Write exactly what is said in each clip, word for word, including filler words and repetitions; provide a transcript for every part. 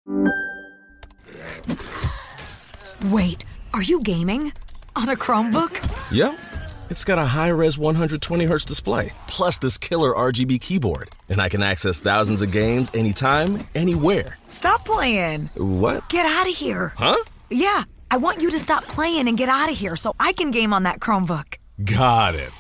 Wait, are you gaming? On a Chromebook? Yep. It's got a high-res one hundred twenty hertz display, plus this killer R G B keyboard. And I can access thousands of games anytime, anywhere. Stop playing. What? Get out of here. Huh? Yeah, I want you to stop playing and get out of here so I can game on that Chromebook. Got it.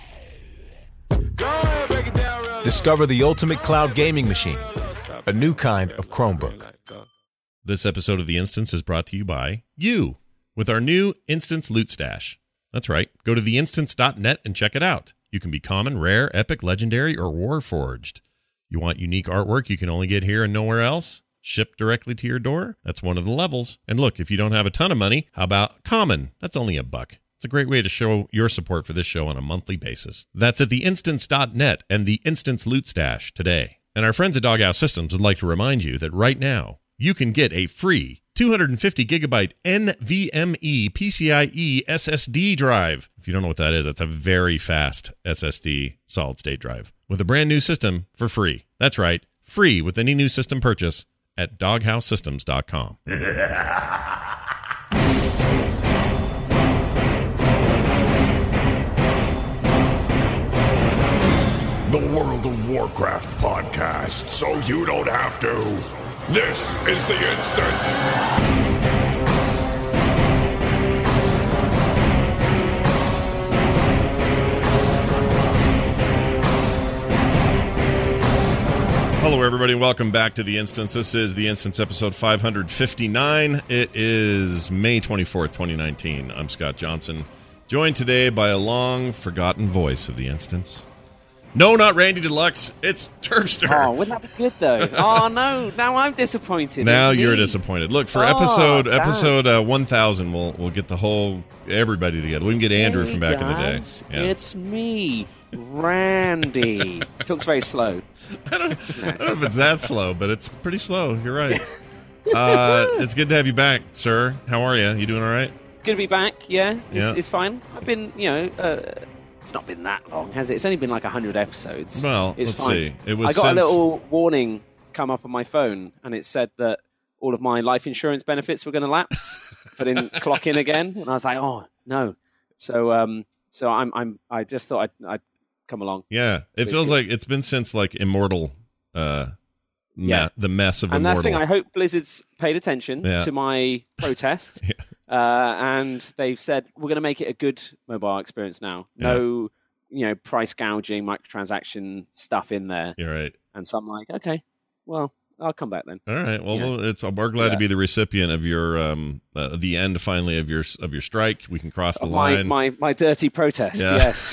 Discover the ultimate cloud gaming machine, a new kind of Chromebook. This episode of The Instance is brought to you by you with our new Instance Loot Stash. That's right. Go to the instance dot net and check it out. You can be common, rare, epic, legendary, or warforged. You want unique artwork you can only get here and nowhere else? Shipped directly to your door? That's one of the levels. And look, if you don't have a ton of money, how about common? That's only a buck. It's a great way to show your support for this show on a monthly basis. That's at the instance dot net and the Instance Loot Stash today. And our friends at Doghouse Systems would like to remind you that right now, you can get a free two hundred fifty gigabyte NVMe PCIe S S D drive. If you don't know what that is, that's a very fast S S D solid state drive with a brand new system for free. That's right, free with any new system purchase at doghouse systems dot com. The World of Warcraft podcast, so you don't have to. This is The Instance. Hello, everybody, and welcome back to The Instance. This is The Instance, episode five fifty-nine. It is May twenty-fourth, twenty nineteen. I'm Scott Johnson, joined today by a long-forgotten voice of The Instance. No, not Randy Deluxe. It's Terpster. Oh, wouldn't that be good, though? Oh, no. Now I'm disappointed. Now it's you're me. disappointed. Look, for oh, episode damn. episode uh, one thousand, we'll we'll get the whole, everybody together. We can get Andrew hey from back guys, in the day. Yeah. It's me, Randy. Talks very slow. I don't, I don't know if it's that slow, but it's pretty slow. You're right. Uh, it's good to have you back, sir. How are you? You doing all right? Good to be back, yeah. It's, Yeah. it's fine. I've been, you know... Uh, It's not been that long, has it? It's only been like one hundred episodes. Well, it's let's fine. see. It was I got since... a little warning come up on my phone, and it said that all of my life insurance benefits were going to lapse if I didn't clock in again. And I was like, oh, no. So um, so I'm, I'm, I just thought I'd, I'd come along. Yeah, it It's feels good. like it's been since like Immortal, uh, me- Yeah. the mess of And Immortal. that's the thing. I hope Blizzard's paid attention Yeah. to my protest. Yeah. uh, and they've said, we're going to make it a good mobile experience now. No... you know, price gouging, microtransaction stuff in there. You're right. And so I'm like, okay, well, I'll come back then. All right. Well, Yeah. well it's, we're glad to Yeah. be the recipient of your um, uh, the end finally of your of your strike. We can cross the my, line. my my dirty protest, Yeah. yes.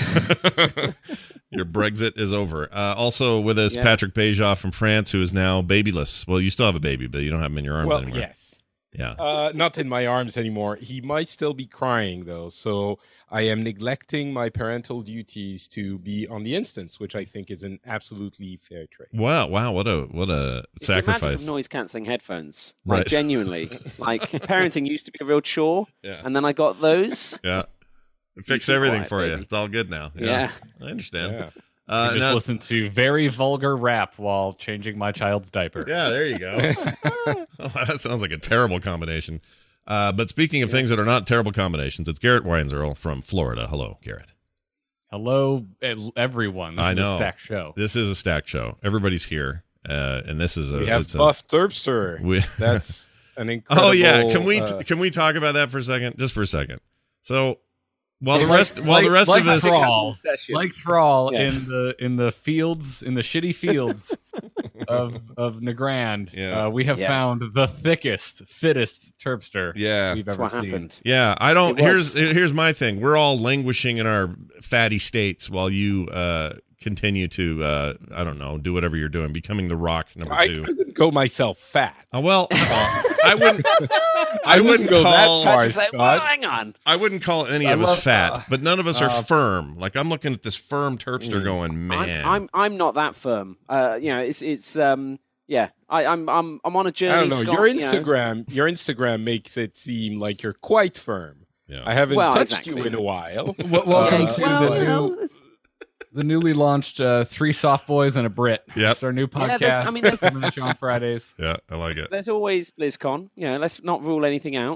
Your Brexit is over. Uh, also with us, Yeah. Patrick Beja from France, who is now babyless. Well, you still have a baby, but you don't have him in your arms Well, anymore. yes. Yeah. Uh, not in my arms anymore. He might still be crying, though, so I am neglecting my parental duties to be on the Instance, which I think is an absolutely fair trade. Wow. Wow. What a what a It's the magic sacrifice. of noise-cancelling headphones. Like, Right. genuinely. Like, parenting used to be a real chore, Yeah. and then I got those. Yeah. It fixed keep everything quiet, for you. baby. It's all good now. Yeah. I understand. Yeah. Uh, I just now- listen to very vulgar rap while changing my child's diaper. Yeah, there you go. Oh, that sounds like a terrible combination. Uh, but speaking of things that are not terrible combinations, it's Garrett Weinzierl from Florida. Hello, Garrett. Hello, e- everyone. This I is know. a stacked show. This is a stacked show. Everybody's here, uh, and this is a. We have it's a- Buff Terpster. we- That's an incredible... oh yeah, can we uh, can we talk about that for a second? Just for a second. So while So the like- rest while the like- rest like of us Thrall, Session. like Thrall Yeah. in the in the fields in the shitty fields of of Nagrand, Yeah. uh, we have Yeah. found the thickest, fittest Terpster yeah we've That's ever what seen. happened. yeah I don't It was- here's here's my thing. We're all languishing in our fatty states while you uh, continue to uh, I don't know do whatever you're doing, becoming the Rock number I, I two. wouldn't go myself fat. Oh, well, I wouldn't. I wouldn't go that call. far. Patrick's like, Scott. well, hang on. I wouldn't call any I of us love- fat, uh, but none of us are uh, firm. Like I'm looking at this firm Terpster, Mm. going, man. I'm, I'm I'm not that firm. Uh, you know, it's it's um yeah. I, I'm I'm I'm on a journey. I don't know. Scott, Your you know. Instagram, your Instagram makes it seem like you're quite firm. yeah. I haven't Well, touched exactly. you in a while. W- welcome Uh, to well, the you know, new it's- the newly launched uh, Three Soft Boys and a Brit. Yep. It's our new Yeah, podcast. there's- I mean, there's- coming at you on Fridays. Yeah, I like it. There's always BlizzCon. You know, let's not rule anything out.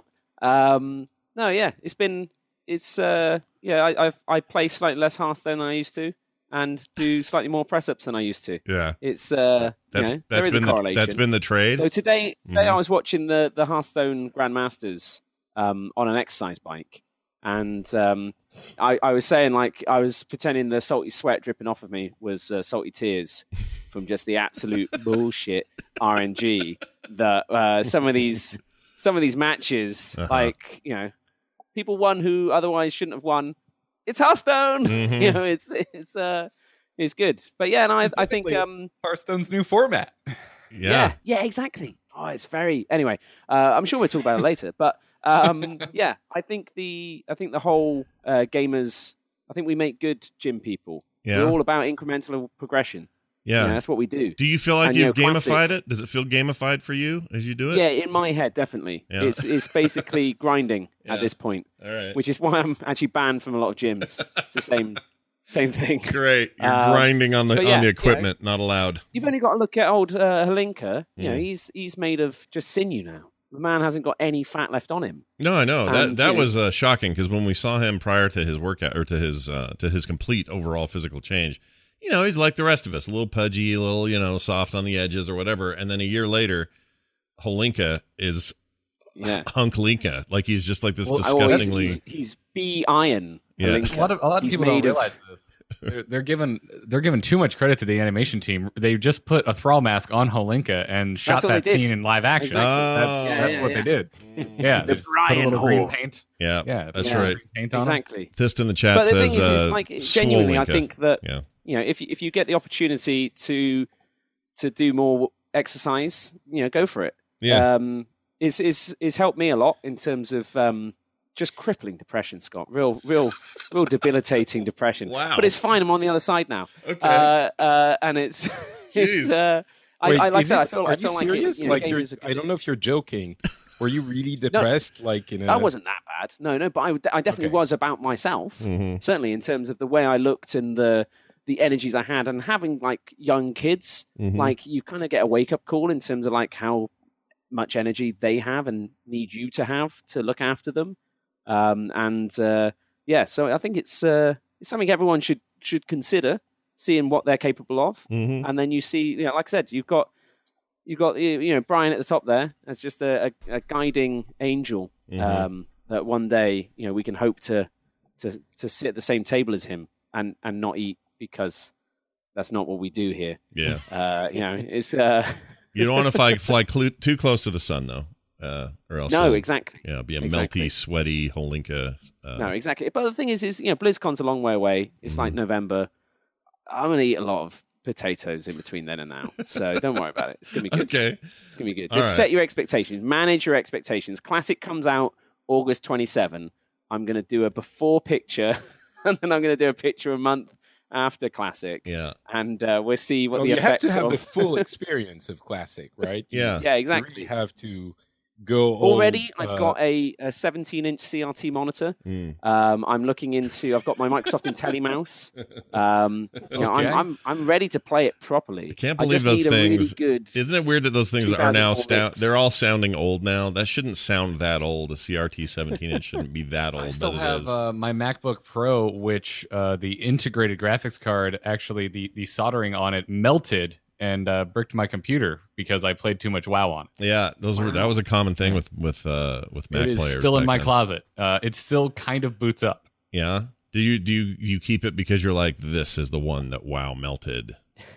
Um, no, yeah, it's been it's uh, yeah. I I've, I play slightly less Hearthstone than I used to, and do slightly more press ups than I used to. Yeah, It's uh, that's you know, that's there is been a the, correlation. that's been the trade. So today, today Mhm. I was watching the the Hearthstone Grandmasters um, on an exercise bike, and um, I, I was saying like I was pretending the salty sweat dripping off of me was uh, salty tears from just the absolute bullshit R N G that uh, some of these some of these matches, Uh-huh. like you know, people won who otherwise shouldn't have won. It's Hearthstone, Mhm. you know. It's it's uh it's good, but yeah, and I I think um. Hearthstone's new format. Yeah. Yeah, yeah, exactly. Oh, it's very. Anyway, uh, I'm sure we'll talk about it later. But um, yeah, I think the I think the whole uh, gamers. I think we make good gym people. Yeah. We're all about incremental progression. Yeah. You know, that's what we do. Do you feel like And, you you've know, gamified classic- it? Does it feel gamified for you as you do it? Yeah, in my head, definitely. Yeah. It's it's basically grinding Yeah. at this point, All right. which is why I'm actually banned from a lot of gyms. It's the same same thing. Great. You're Um, grinding on the but on yeah, the you know, equipment, not allowed. You've only got to look at old uh, Halinka. You know, Mm. he's he's made of just sinew now. The man hasn't got any fat left on him. No, I know that And, that you know- was uh, shocking because when we saw him prior to his workout or to his uh, to his complete overall physical change, you know, he's like the rest of us, a little pudgy, a little you know soft on the edges or whatever. And then a year later, Holinka is Yeah. Hunklinka, like he's just like this Well, Oh, well, he's- disgustingly. he's, he's B iron. Yeah. Halinka. A lot of a lot of He's people don't made of- realize this. They're, they're giving they're giving too much credit to the animation team. They just put a thrall mask on Holinka and shot what that they did. scene in live action. Exactly. That's Oh. that's Yeah, what yeah, they did. Yeah, The they just put a Brian little green Hall. paint. Yeah, Yeah, that's Yeah. right. green paint on 'em. Exactly. Thist in the chat But the says, thing is, uh, it's like genuinely, I Swolinka. think that Yeah. you know, if you- if you get the opportunity to to do more exercise, you know, go for it. Yeah. Um, it's it's it's helped me a lot in terms of um, just crippling depression, Scott. Real, real, real debilitating depression. Wow. But it's fine. I'm on the other side now. Okay. Uh, uh, and it's, it's Jeez. uh, I, Wait, I like I is said, I it- feel, are I you feel like, it, serious? you know, like you're, gamers are I don't know if you're joking. Were you really depressed? like in a... I wasn't that bad. No, no, but I, I definitely Okay. was about myself. Mhm. Certainly in terms of the way I looked and the the energies I had, and having like young kids, Mhm. like you kind of get a wake up call in terms of like how much energy they have and need you to have to look after them. Um, and uh, yeah, so I think it's uh, it's something everyone should should consider, seeing what they're capable of, Mhm. and then you see, you know, like I said, you've got. You've got you you know Brian at the top there as just a, a, a guiding angel. Mhm. Um, that one day you know we can hope to to to sit at the same table as him and and not eat, because that's not what we do here. Yeah. Uh, you know, it's uh, You don't want to fly, fly clu- too close to the sun, though, uh, or else no, you'll- exactly. Yeah, be a Exactly. melty, sweaty Holinka. Uh, No, exactly. But the thing is, is you know, BlizzCon's a long way away. It's like Mhm. November. I'm gonna eat a lot of potatoes in between then and now, so don't worry about it. It's gonna be good. Okay. It's gonna be good. All Just right. set your expectations. Manage your expectations. Classic comes out August twenty-seventh. I'm gonna do a before picture, and then I'm gonna do a picture a month after Classic, Yeah. and uh, we'll see what Well, the you have effects to have of. the full experience of Classic, right? You Yeah. yeah, really exactly. have to go all, Already, I've uh, got a, a seventeen inch C R T monitor. Mm. Um, I'm looking into. I've got my Microsoft IntelliMouse. Um, you know, Okay. I'm, I'm I'm ready to play it properly. I can't believe just those need a really things- good. Isn't it weird that those things are now two thousand four sound? mix. They're all sounding old now. That shouldn't sound that old. A C R T seventeen inch shouldn't be that old. I still but it have is. uh, my MacBook Pro, which uh, the integrated graphics card, actually the, the soldering on it melted and uh, bricked my computer because I played too much WoW on it. yeah, those were that was a common thing with with uh, with Mac It is players. still in back my then. closet. Uh, it still kind of boots up. Yeah. Do you do you, you keep it because you're like, this is the one that WoW melted?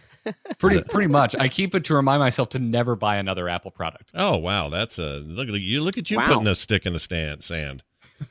Pretty pretty much. I keep it to remind myself to never buy another Apple product. Oh wow, that's a look at you. Look at you Wow. putting a stick in the stand sand.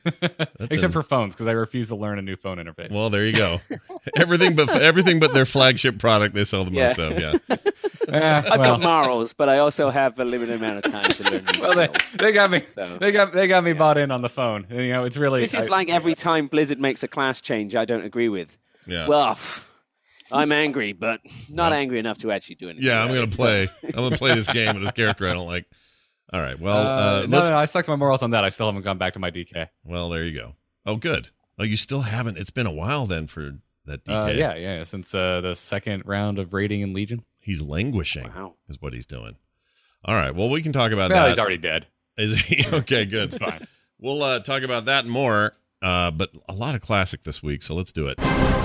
Except a- for phones, because I refuse to learn a new phone interface. Well, there you go. everything but everything but their flagship product they sell the Yeah. most of. Yeah. Eh, I've well, got morals, but I also have a limited amount of time to learn. New well, they, skills. they got me. So- They got they got me bought in on the phone. And, you know, it's really This is I- like every time Blizzard makes a class change, I don't agree with. Yeah. Well, pff, I'm angry, but not Yeah. angry enough to actually do anything. Yeah, I'm about gonna it. play. I'm gonna play this game with this character I don't like. All right. Well, Uh, uh, no, let's. no, no, I stuck to my morals on that. I still haven't gone back to my D K. Well, there you go. Oh, good. Oh, you still haven't. It's been a while then for that D K. Uh, yeah, yeah. Since uh, the second round of raiding in Legion. He's languishing, Wow. is what he's doing. All right. Well, we can talk about No, that. he's already dead. Is he? Okay, good. It's fine. We'll uh, talk about that and more, uh, but a lot of Classic this week, so let's do it.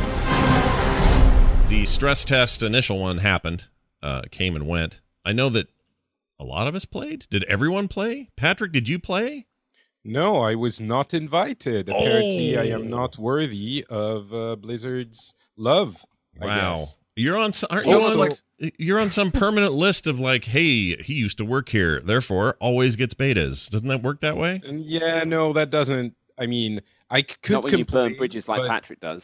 The stress test initial one happened, uh, came and went. I know that a lot of us played. Did everyone play? Patrick, did you play? No, I was not invited. Apparently, Oh. I am not worthy of uh, Blizzard's love. I Wow. guess. You're on some, aren't you Also- on, you're on some permanent list of like, hey, he used to work here, therefore always gets betas. Doesn't that work that way? And yeah, no, that doesn't. I mean, I c- could Not when you complain, burn bridges like but- Patrick does.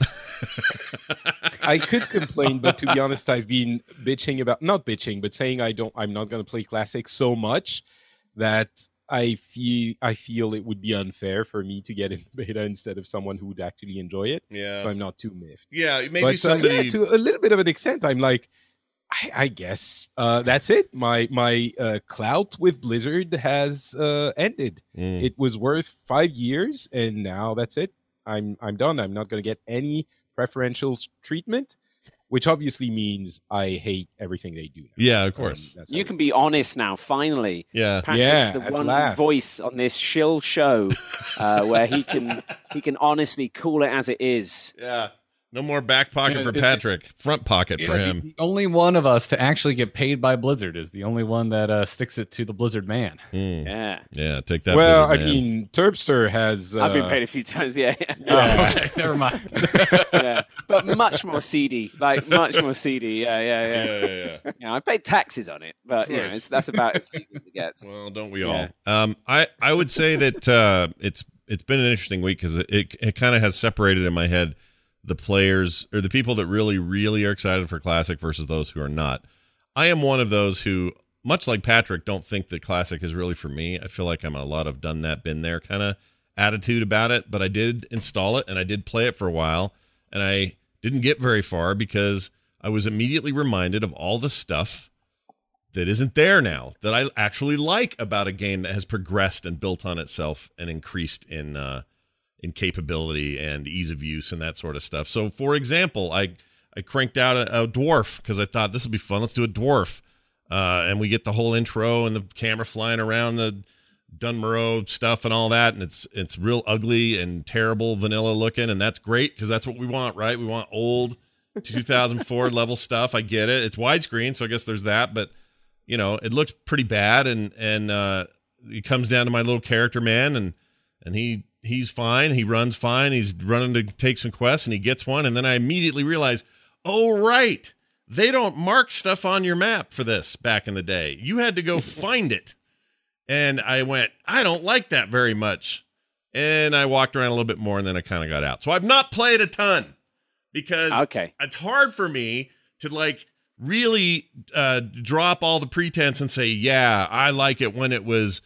I could complain, but to be honest, I've been bitching about not bitching, but saying I don't. I'm not going to play Classic so much that I feel I feel it would be unfair for me to get in beta instead of someone who would actually enjoy it. Yeah. So I'm not too miffed. Yeah, maybe but uh, somebody. yeah, to a little bit of an extent, I'm like, I, I guess uh, that's it. My my uh, clout with Blizzard has uh, ended. Mm. It was worth five years, and now that's it. I'm I'm done. I'm not going to get any preferential s- treatment, which obviously means I hate everything they do now. Yeah, of Um, course. that's how You it can is. be honest now, finally. Yeah. Patrick's Yeah, the at one last. voice on this shill show uh, where he can he can honestly call it as it is. Yeah. No more back pocket Yeah, for it- Patrick. Front pocket for Yeah, him. The only one of us to actually get paid by Blizzard is the only one that uh, sticks it to the Blizzard man. Mm. Yeah. Yeah, take that. Well, Blizzard I man. mean, Terpster has. Uh, I've been paid a few times, yeah. Oh, okay, never mind. yeah. But much more seedy. Like, much more seedy. Yeah, yeah, yeah. yeah, yeah, yeah. You know, I paid taxes on it, but, you know, course. it's, that's about as legal as it gets. Well, don't we Yeah. all? Um, I I would say that uh, it's it's been an interesting week because it it, it kind of has separated in my head the players or the people that really really are excited for Classic versus those who are not. I am one of those who, much like Patrick, don't think that Classic is really for me. I feel like I'm a lot of done that, been there kind of attitude about it. But I did install it and I did play it for a while, and I didn't get very far because I was immediately reminded of all the stuff that isn't there now that I actually like about a game that has progressed and built on itself and increased in uh, in capability and ease of use and that sort of stuff. So, for example, I I cranked out a, a dwarf because I thought this would be fun. Let's do a dwarf, uh, and we get the whole intro and the camera flying around the Dunmurrow stuff and all that, and it's it's real ugly and terrible vanilla looking, and that's great because that's what we want, right? We want old two thousand four level stuff. I get it. It's widescreen, so I guess there's that, but you know, it looks pretty bad, and and uh, it comes down to my little character man, and and he he's fine. He runs fine. He's running to take some quests, and he gets one, and then I immediately realize, oh right, they don't mark stuff on your map for this back in the day. You had to go find it, and I went, I don't like that very much, and I walked around a little bit more, and then I kind of got out. So I've not played a ton because Okay. it's hard for me to like really uh, drop all the pretense and say, yeah, I like it when it was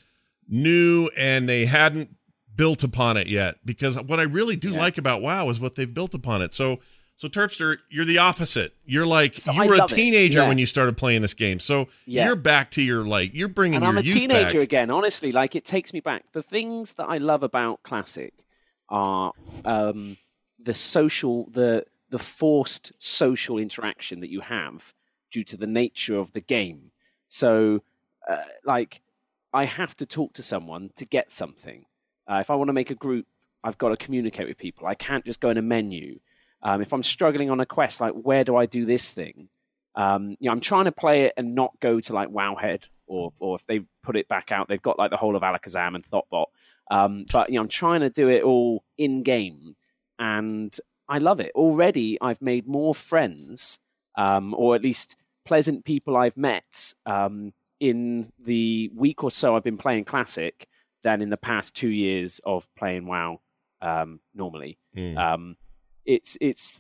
new and they hadn't built upon it yet. Because what I really do Yeah. like about WoW is what they've built upon it. So, so Terpster, you're the opposite. You're like, So you I were a love it. teenager Yeah. when you started playing this game. So Yeah. you're back to your, like, you're bringing And your I'm a youth teenager back. again, honestly. Like, it takes me back. The things that I love about Classic are um, the social, the the forced social interaction that you have due to the nature of the game. So, uh, like, I have to talk to someone to get something. Uh, if I want to make a group, I've got to communicate with people. I can't just go in a menu. Um, if I'm struggling on a quest, like, where do I do this thing? Um, you know, I'm trying to play it and not go to like Wowhead, or or if they put it back out, they've got like the whole of Alakazam and Thoughtbot. Um, but you know, I'm trying to do it all in game, and I love it. Already, I've made more friends, um, or at least pleasant people I've met um, in the week or so I've been playing Classic than in the past two years of playing WoW um, normally. Mm. Um, it's it's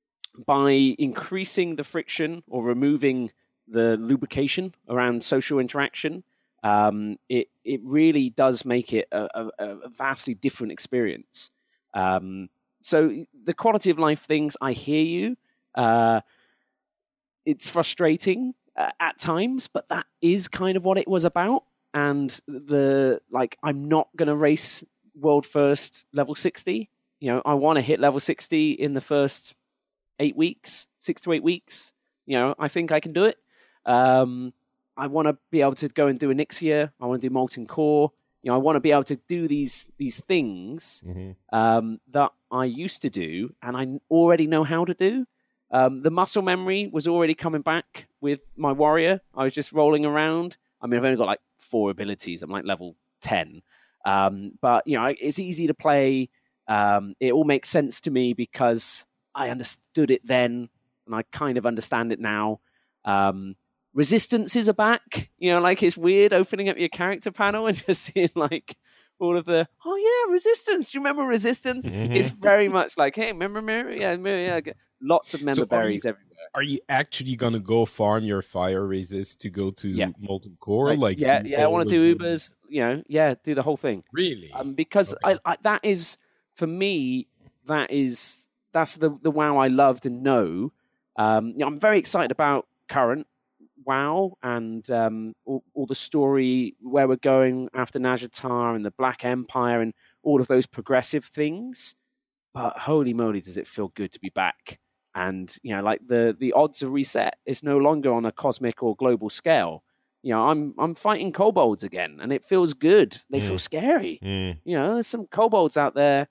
by increasing the friction or removing the lubrication around social interaction. Um, it it really does make it a, a, a vastly different experience. Um, so the quality of life things, I hear you. Uh, it's frustrating uh, at times, but that is kind of what it was about. And the like, I'm not going to race world first level sixty. You know, I want to hit level sixty in the first eight weeks, six to eight weeks. You know, I think I can do it. Um, I want to be able to go and do Onyxia. I want to do Molten Core. You know, I want to be able to do these these things mm-hmm. um, that I used to do, and I already know how to do. Um, the muscle memory was already coming back with my warrior. I was just rolling around. I mean, I've only got like four abilities. I'm like level ten. Um, but, you know, it's easy to play. Um, it all makes sense to me because I understood it then, and I kind of understand it now. Um, Resistances are back. You know, like it's weird opening up your character panel and just seeing like all of the, oh yeah, Resistance. Do you remember Resistance? Mm-hmm. It's very much like, hey, remember Mary? Yeah, yeah. Lots of member so berries you, everywhere. Are you actually gonna go farm your fire resist to go to yeah. Molten Core? Like, like yeah, yeah. I want to do Ubers. You know, yeah, do the whole thing. Really? Um, because okay. I, I, that is for me. That is that's the the WoW I loved and know. Um, you know, I'm very excited about current WoW and um, all, all the story where we're going after Nazjatar and the Black Empire and all of those progressive things. But holy moly, does it feel good to be back? And you know, like the the odds are reset. It's no longer on a cosmic or global scale. You know, I'm I'm fighting kobolds again, and it feels good. They mm. feel scary. Mm. You know, there's some kobolds out there.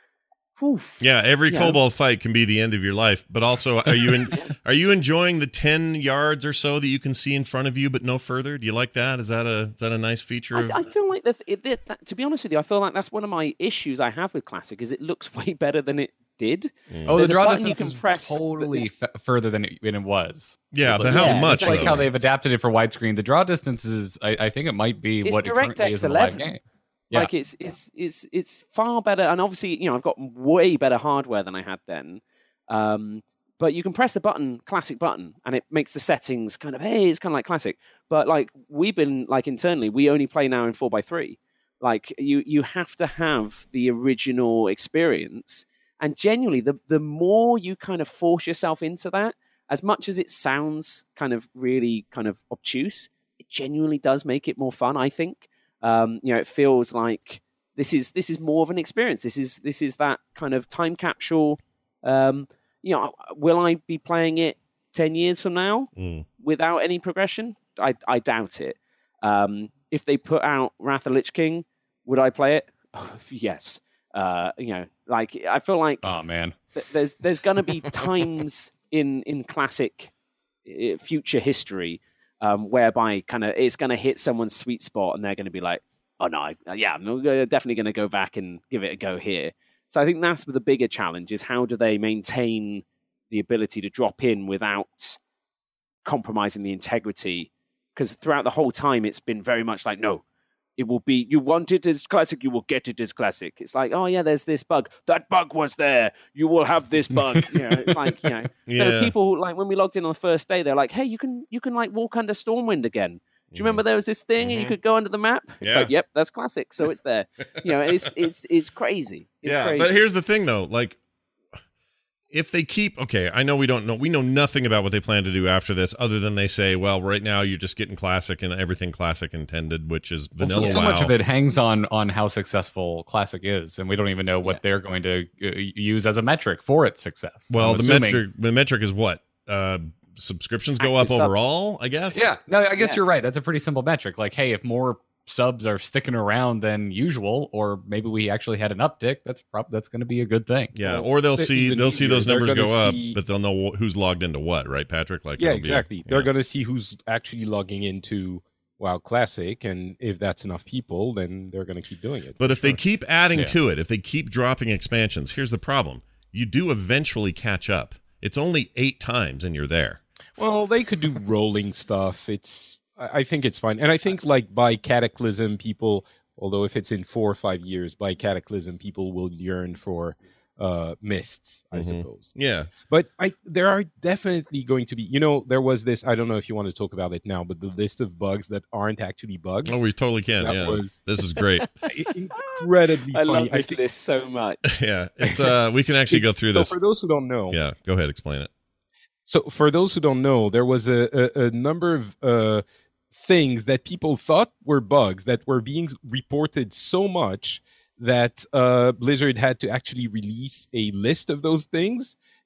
Whew. Yeah, every yeah. kobold fight can be the end of your life. But also, are you in, are you enjoying the ten yards or so that you can see in front of you, but no further? Do you like that? Is that a is that a nice feature? Of... I, I feel like that, it, that. To be honest with you, I feel like that's one of my issues I have with Classic. Is it looks way better than it did. Mm. Oh, There's the draw distance is press totally f- further than it, than it was. Yeah, but how yeah, much? It's like though? how they've adapted it for widescreen. The draw distance is, I, I think, it might be it's what it currently is in the live game. Yeah. Like it's it's it's it's far better, and obviously, you know, I've got way better hardware than I had then. Um, but you can press the button, classic button, and it makes the settings kind of hey, it's kind of like classic. But like we've been like internally, we only play now in four by three. Like you you have to have the original experience, and genuinely, the the more you kind of force yourself into that, as much as it sounds kind of really kind of obtuse, it genuinely does make it more fun, I think. Um, you know, it feels like this is this is more of an experience. This is this is that kind of time capsule. Um, you know, will I be playing it ten years from now mm. without any progression? I, I doubt it. Um, if they put out Wrath of Lich King, would I play it? Yes. Uh, you know, like I feel like oh man, th- there's there's going to be times in in classic uh, future history. Um, whereby kind of it's going to hit someone's sweet spot and they're going to be like, oh no, I, yeah, I'm definitely going to go back and give it a go here. So I think that's the bigger challenge is how do they maintain the ability to drop in without compromising the integrity? Because throughout the whole time, it's been very much like, no, it will be, you want it as classic, you will get it as classic. It's like, oh yeah, there's this bug. That bug was there. You will have this bug. You know, it's like, you know, yeah. there were people like when we logged in on the first day, they're like, hey, you can you can like walk under Stormwind again. Do you remember there was this thing mm-hmm. and you could go under the map? It's yeah. like, yep, that's classic. So it's there. You know, it's it's it's crazy. It's yeah, crazy. But here's the thing though, like if they keep, okay, I know we don't know, we know nothing about what they plan to do after this other than they say, well, right now you're just getting classic and everything classic intended, which is vanilla well, so, so WoW. much of it hangs on on how successful classic is, and we don't even know what yeah. they're going to uh, use as a metric for its success. Well, I'm the assuming... metric the metric is what? Uh, subscriptions go Active up subs. overall, I guess? Yeah, no, I guess yeah. you're right. That's a pretty simple metric. Like, hey, if more subs are sticking around than usual, or maybe we actually had an uptick, that's prob- that's going to be a good thing. Yeah, or they'll see the they'll see those numbers go up, see... but they'll know who's logged into what, right, Patrick? Like, yeah, be, exactly. yeah. They're going to see who's actually logging into WoW Classic, and if that's enough people, then they're going to keep doing it. But if sure. they keep adding yeah. to it, if they keep dropping expansions, here's the problem: you do eventually catch up. It's only eight times, and you're there. Well, they could do rolling stuff. It's, I think it's fine. And I think like by Cataclysm, people, although if it's in four or five years, by Cataclysm, people will yearn for uh, mists, I mm-hmm. suppose. Yeah. But I, there are definitely going to be, you know, there was this, I don't know if you want to talk about it now, but the list of bugs that aren't actually bugs. Oh, we totally can. That yeah. was This is great. incredibly I funny. love this think, list so much. yeah. It's uh we can actually go through so this. For those who don't know. Yeah, go ahead, explain it. So for those who don't know, there was a, a, a number of uh, things that people thought were bugs that were being reported so much that uh, Blizzard had to actually release a list of those things.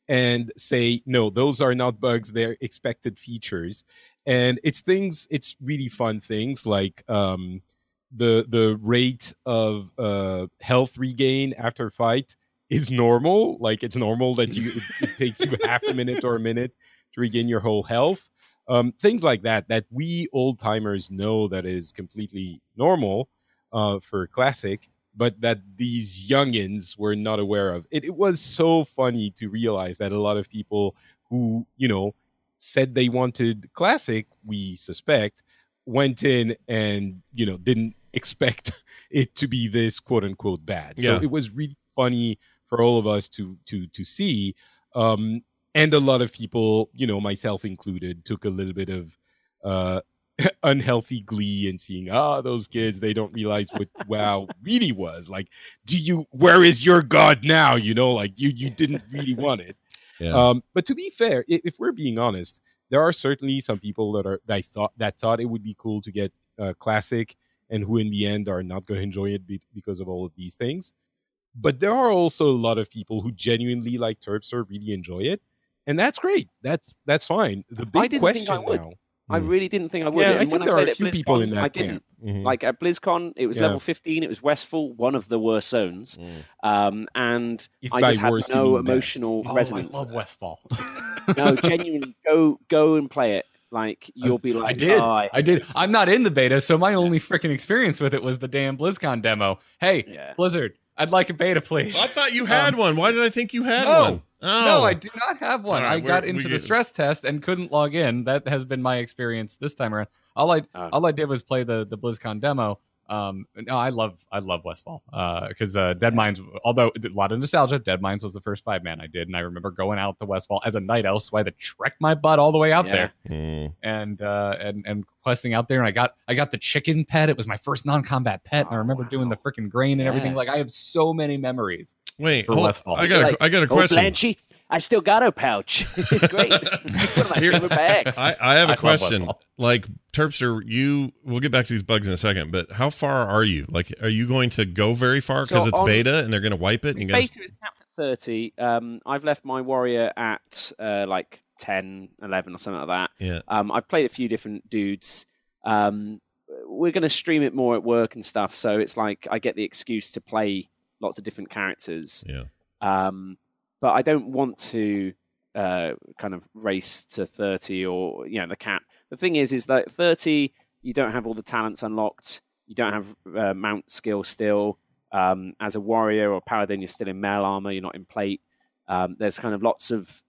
and say, no, those are not bugs, they're expected features. And it's things, it's really fun things like um, the the rate of uh, health regain after fight is normal. Like it's normal that you it, it takes you half a minute or a minute to regain your whole health. Um, things like that, that we old timers know that is completely normal uh, for Classic, but that these youngins were not aware of. It, it was so funny to realize that a lot of people who, you know, said they wanted Classic, we suspect, went in and, you know, didn't expect it to be this quote unquote bad. Yeah. So it was really funny for all of us to to to see. Um, and a lot of people, you know, myself included, took a little bit of uh, unhealthy glee in seeing, ah, oh, those kids, they don't realize what WoW really was. Like, do you, where is your god now? You know, like you you didn't really want it. Yeah. Um, but to be fair, if, if we're being honest, there are certainly some people that are that thought that thought it would be cool to get uh, Classic, and who in the end are not going to enjoy it be- because of all of these things. But there are also a lot of people who genuinely, like Terpster, really enjoy it, and that's great. That's that's fine. The big I didn't question think I would. now. I really didn't think I would. Yeah, I And think when there I are played a at few BlizzCon, people in that I camp. didn't. Mhm. Like at BlizzCon, it was Yeah. level fifteen. It was Westfall, one of the worst zones, um, and If I by just had worst you no mean best. emotional Oh, resonance. I love Westfall. No, genuinely, go go and play it. Like you'll be like, I did. oh, I, I did. I'm not in the beta, so my only freaking experience with it was the damn BlizzCon demo. Hey, Yeah. Blizzard, I'd like a beta, please. I thought you had Um, one. Why did I think you had no. one? Oh. No, I do not have one. All right, I got we're- we into the get- stress test and couldn't log in. That has been my experience this time around. All I Oh. all I did was play the the BlizzCon demo. Um, no, I love I love Westfall because uh, uh, Dead Mines, although a lot of nostalgia, Dead Mines was the first five man I did, and I remember going out to Westfall as a night elf, so I had to trek my butt all the way out Yeah. there Mm. and uh, and and questing out there. And I got I got the chicken pet. It was my first non-combat pet, and I remember doing the freaking grain and everything. Yeah. Like I have so many memories. Wait, For hold- Westfall. I got a, Like, I got a oh, question. Blanchy, I still got a pouch. It's great. It's one of my Here- favorite bags. I, I have a I love question. Westfall. Like Terpster, you we'll get back to these bugs in a second, but how far are you? Like, are you going to go very far because So it's on- beta and they're going to wipe it? And you guys, Beta is capped at thirty. Um, I've left my warrior at uh, like ten, eleven or something like that. yeah, Um, I've played a few different dudes. Um, we're going to stream it more at work and stuff, so it's like I get the excuse to play lots of different characters. yeah, Um, but I don't want to uh, kind of race to thirty or you know the cap. The thing is, is that thirty, you don't have all the talents unlocked. You don't have uh, mount skill still. Um, as a warrior or paladin, you're still in mail armor. You're not in plate. Um, there's kind of lots of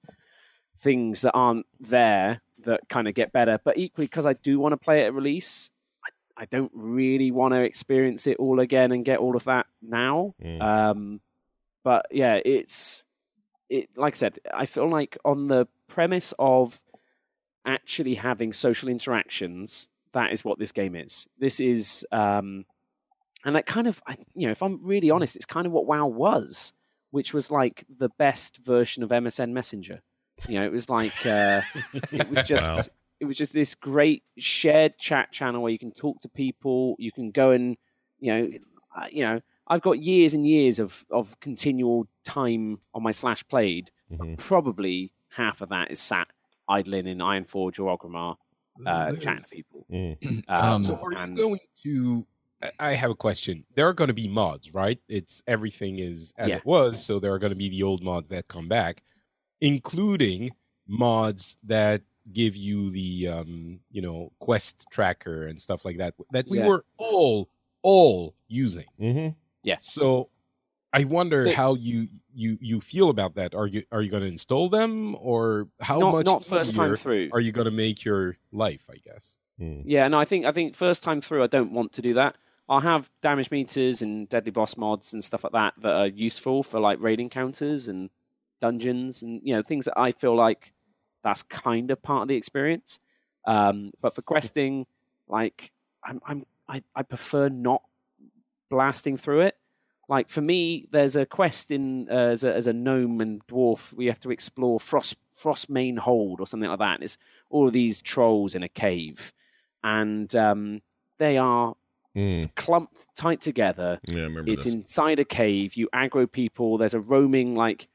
things that aren't there that kind of get better. But equally, because I do want to play it at release, I, I don't really want to experience it all again and get all of that now. Mm. Um, but yeah, it's it. Like I said, I feel like on the premise of actually having social interactions, that is what this game is. This is, um, and that kind of, I- you know, if I'm really honest, it's kind of what WoW was, which was like the best version of M S N Messenger. You know, it was like uh, it was just. Wow. It was just this great shared chat channel where you can talk to people. You can go and, you know, uh, you know, I've got years and years of, of continual time on my slash played. Mhm. Probably half of that is sat idling in Ironforge or Orgrimmar, uh, chatting to people. Mm. Um, So are and- you going to? I- I have a question. There are going to be mods, right? It's everything is as Yeah. it was, so there are going to be the old mods that come back, including mods that give you the um, you know, quest tracker and stuff like that that we Yeah. were all all using. Mhm. Yes. So I wonder They- how you you you feel about that. Are you are you going to install them, or how not, much not first time easier through. are you going to make your life? I guess. Mm. Yeah, no, I think I think first time through, I don't want to do that. I'll have damage meters and deadly boss mods and stuff like that that are useful for like raid encounters and dungeons and you know things that I feel like that's kind of part of the experience. Um, but for questing, like I'm, I'm I, I prefer not blasting through it. Like for me, there's a quest in uh, as, a, as a gnome and dwarf. We have to explore Frost Frostmane Hold or something like that. And it's all of these trolls in a cave, and um, they are Mm. clumped tight together. Yeah, I remember It's this. inside a cave. You aggro people. There's a roaming like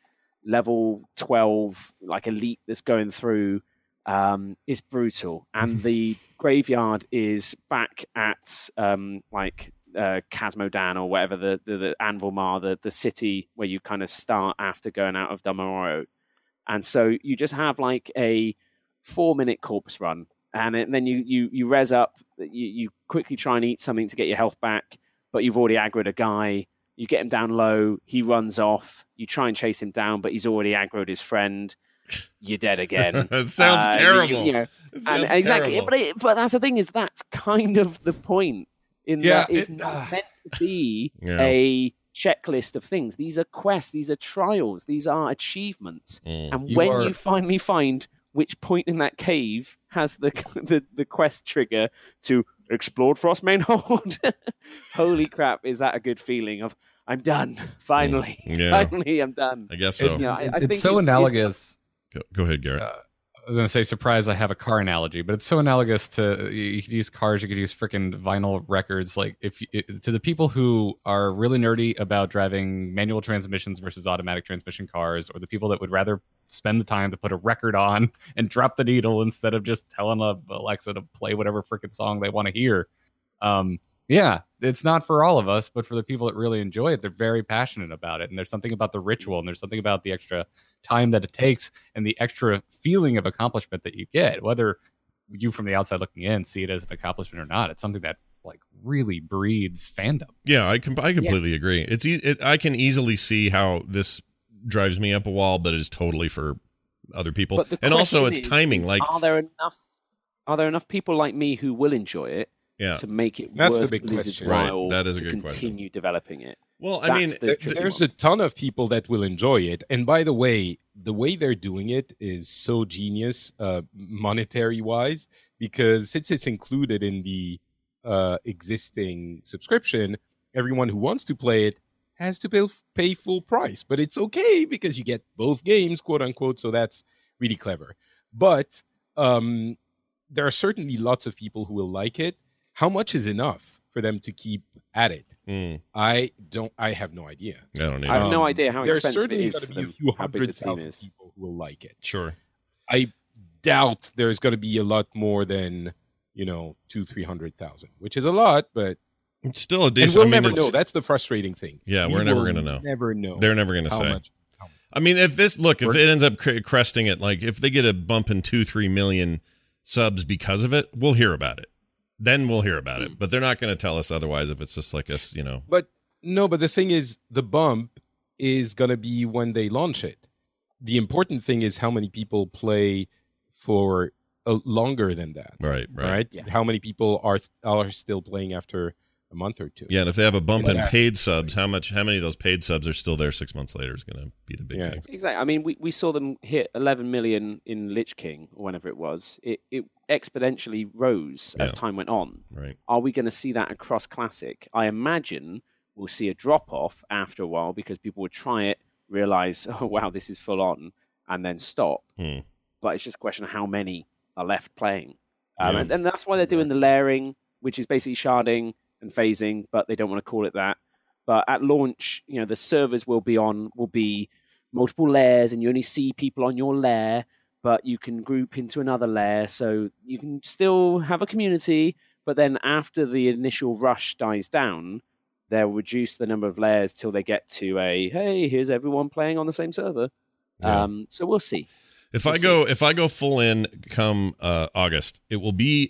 level twelve, like elite that's going through, um, is brutal. And the graveyard is back at um, like uh, Casmodan or whatever, the, the, the Anvilmar, the, the city where you kind of start after going out of Damaro. And so you just have like a four-minute corpse run. And, it, and then you, you, you res up, you, you quickly try and eat something to get your health back, but you've already aggroed a guy. You get him down low, he runs off. You try and chase him down, but he's already aggroed his friend. You're dead again. It sounds uh, terrible. You, you know, it sounds and, exactly. terrible. But, it, but that's the thing is that's kind of the point. In Yeah, that it's it- not meant to be Yeah. a checklist of things. These are quests. These are trials. These are achievements. Mm. And You when are- you finally find which point in that cave has the the, the quest trigger to explored Frostmane Hold, holy crap, is that a good feeling of I'm done. Finally. Yeah. Finally, I'm done. I guess so. You know, I, I it's think so it's- it's- analogous. Go, go ahead, Garrett. Uh, I was going to say, surprise, I have a car analogy, but it's so analogous to you could use cars, you could use freaking vinyl records. Like, if it, to the people who are really nerdy about driving manual transmissions versus automatic transmission cars, or the people that would rather spend the time to put a record on and drop the needle instead of just telling a, Alexa to play whatever freaking song they want to hear. Um, yeah, it's not for all of us, but for the people that really enjoy it, they're very passionate about it. And there's something about the ritual, and there's something about the extra time that it takes and the extra feeling of accomplishment that you get, whether you from the outside looking in see it as an accomplishment or not. It's something that like really breeds fandom. Yeah, I com- I completely yeah. agree. It's e- it, I can easily see how this drives me up a wall, but it is totally for other people. But the and also, question it's is, timing. Like, are there enough? Are there enough people like me who will enjoy it? Yeah. To make it That's the worth big Blizzard's question. Right, while that is a to good question. continue developing it. well, I That's mean, the There- tricky there's one. a ton of people that will enjoy it. And by the way, the way they're doing it is so genius, uh, monetary wise, because since it's included in the uh, existing subscription, everyone who wants to play it has to pay, pay full price. But it's okay because you get both games, quote unquote. So that's really clever. But um, there are certainly lots of people who will like it. How much is enough for them to keep at it? mm, I don't. I have no idea. I don't know. I have no Um, idea how There's expensive it certainly is going to for be a them, few how big the hundred team thousand is. people who will like it. Sure. I doubt there's going to be a lot more than you know two, three hundred thousand, which is a lot, but It's still a and decent. we'll I mean, never it's- know. That's the frustrating thing. Yeah, We we're never will gonna know. Never know. They're never going to how say. much. How much. I mean, if this look, if We're- it ends up cre- cresting it, like if they get a bump in two, three million subs because of it, we'll hear about it. Then we'll hear about it. But they're not going to tell us otherwise if it's just like us, you know. But no, but the thing is, the bump is going to be when they launch it. The important thing is how many people play for uh, longer than that. Right, right. Right. Yeah. How many people are are still playing after a month or two? Yeah, and if they have a bump in Yeah. paid subs, how much? How many of those paid subs are still there six months later is going to be the big Yeah. thing. Exactly. I mean, we, we saw them hit eleven million in Lich King, or whenever it was. It it exponentially rose as Yeah. time went on. Right. Are we going to see that across Classic? I imagine we'll see a drop off after a while because people would try it, realize, oh wow, this is full on, and then stop. Hmm. But it's just a question of how many are left playing, um, Yeah. and, and that's why they're doing the layering, which is basically sharding and phasing, but they don't want to call it that. But at launch, you know, the servers will be on will be multiple layers, and you only see people on your layer, but you can group into another layer, so you can still have a community. But then after the initial rush dies down, they'll reduce the number of layers till they get to a hey, here's everyone playing on the same server. Yeah. Um, so we'll see. If We'll I go, if I go full in come uh, August, it will be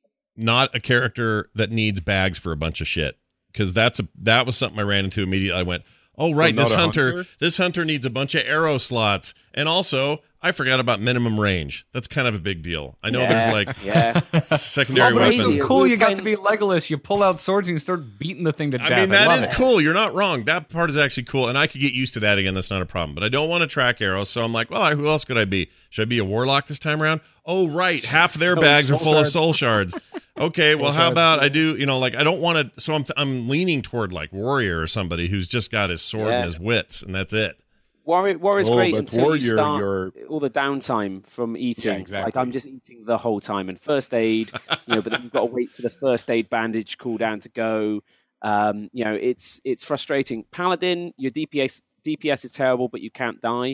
not a character that needs bags for a bunch of shit, because that's a that was something I ran into immediately. I went, oh right, not this a hunter, hunter? this hunter needs a bunch of arrow slots, and also I forgot about minimum range. That's kind of a big deal. I know there's Yeah, like yeah. secondary Oh, but it's weapon. so cool. We're You got to playing- be Legolas. You pull out swords and you start beating the thing to death. I mean, that love is it. cool. You're not wrong. That part is actually cool, and I could get used to that again. That's not a problem. But I don't want to track arrows, so I'm like, well, who else could I be? Should I be a warlock this time around? Oh, right, half their Soul- bags are soul full of shards. soul shards. Okay, well, how shards, about yeah. I do? You know, like I don't want to. So I'm I'm leaning toward like warrior or somebody who's just got his sword Yeah. and his wits, and that's it. Warrior, Warrior's Oh, great but until Warrior, you start you're- all the downtime from eating. Yeah, exactly. Like I'm just eating the whole time, and first aid, you know, but then you've got to wait for the first aid bandage cooldown to go. Um, you know, it's it's frustrating. Paladin, your D P S D P S is terrible, but you can't die.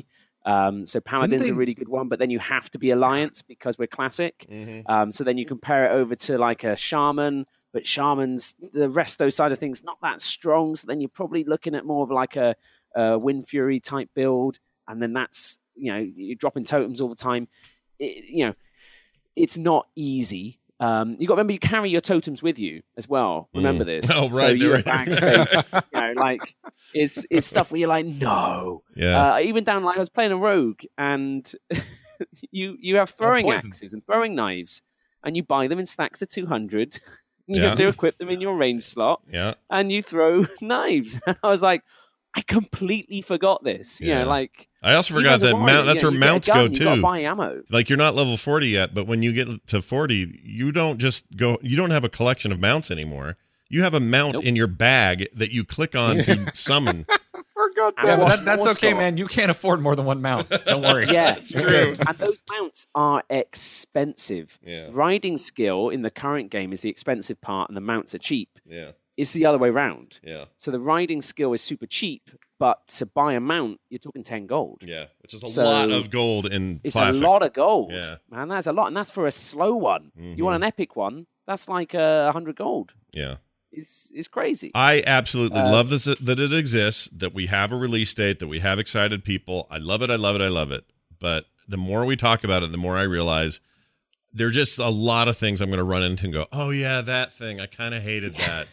Um, so Paladin's a really good one, but then you have to be Alliance because we're Classic. Mm-hmm. Um, so then you compare it over to like a Shaman, but Shaman's, the resto side of things, not that strong. So then you're probably looking at more of like a, a Wind Fury type build. And then that's, you know, you're dropping totems all the time. It, you know, it's not easy. Um, you got to remember you carry your totems with you as well. Remember Mm. this. Oh, right. So you They're have bag space. You know, like it's it's stuff where you're like, no. Yeah. Uh, even down like I was playing a rogue, and you you have throwing poison. axes and throwing knives, and you buy them in stacks of two hundred. You Yeah. have to equip them in your range slot, Yeah. and you throw knives. And I was like, I completely forgot this. You Yeah. know, like. I also even forgot as a that warrior, mount. That's you know, where you get a mounts gun, go you gotta too. buy ammo. Like you're not level forty yet, but when you get to forty, you don't just go. You don't have a collection of mounts anymore. You have a mount Nope. in your bag that you click on to summon. Forgot And Yeah, that. but what's that, that's more okay, so- man. You can't afford more than one mount. Don't worry. Yeah, It's true. And those mounts are expensive. Yeah. Riding skill in the current game is the expensive part, and the mounts are cheap. Yeah. It's the other way around. Yeah. So the riding skill is super cheap, but to buy a mount, you're talking ten gold. Yeah. Which is a So, lot of gold in It's classic. a lot of gold. Yeah. Man, that's a lot. And that's for a slow one. You want Mhm. an epic one, that's like a uh, hundred gold. Yeah. It's, it's crazy. I absolutely Uh, love this that it exists, that we have a release date, that we have excited people. I love it, I love it, I love it. But the more we talk about it, the more I realize there's just a lot of things I'm going to run into and go, oh yeah, that thing. I kind of hated that.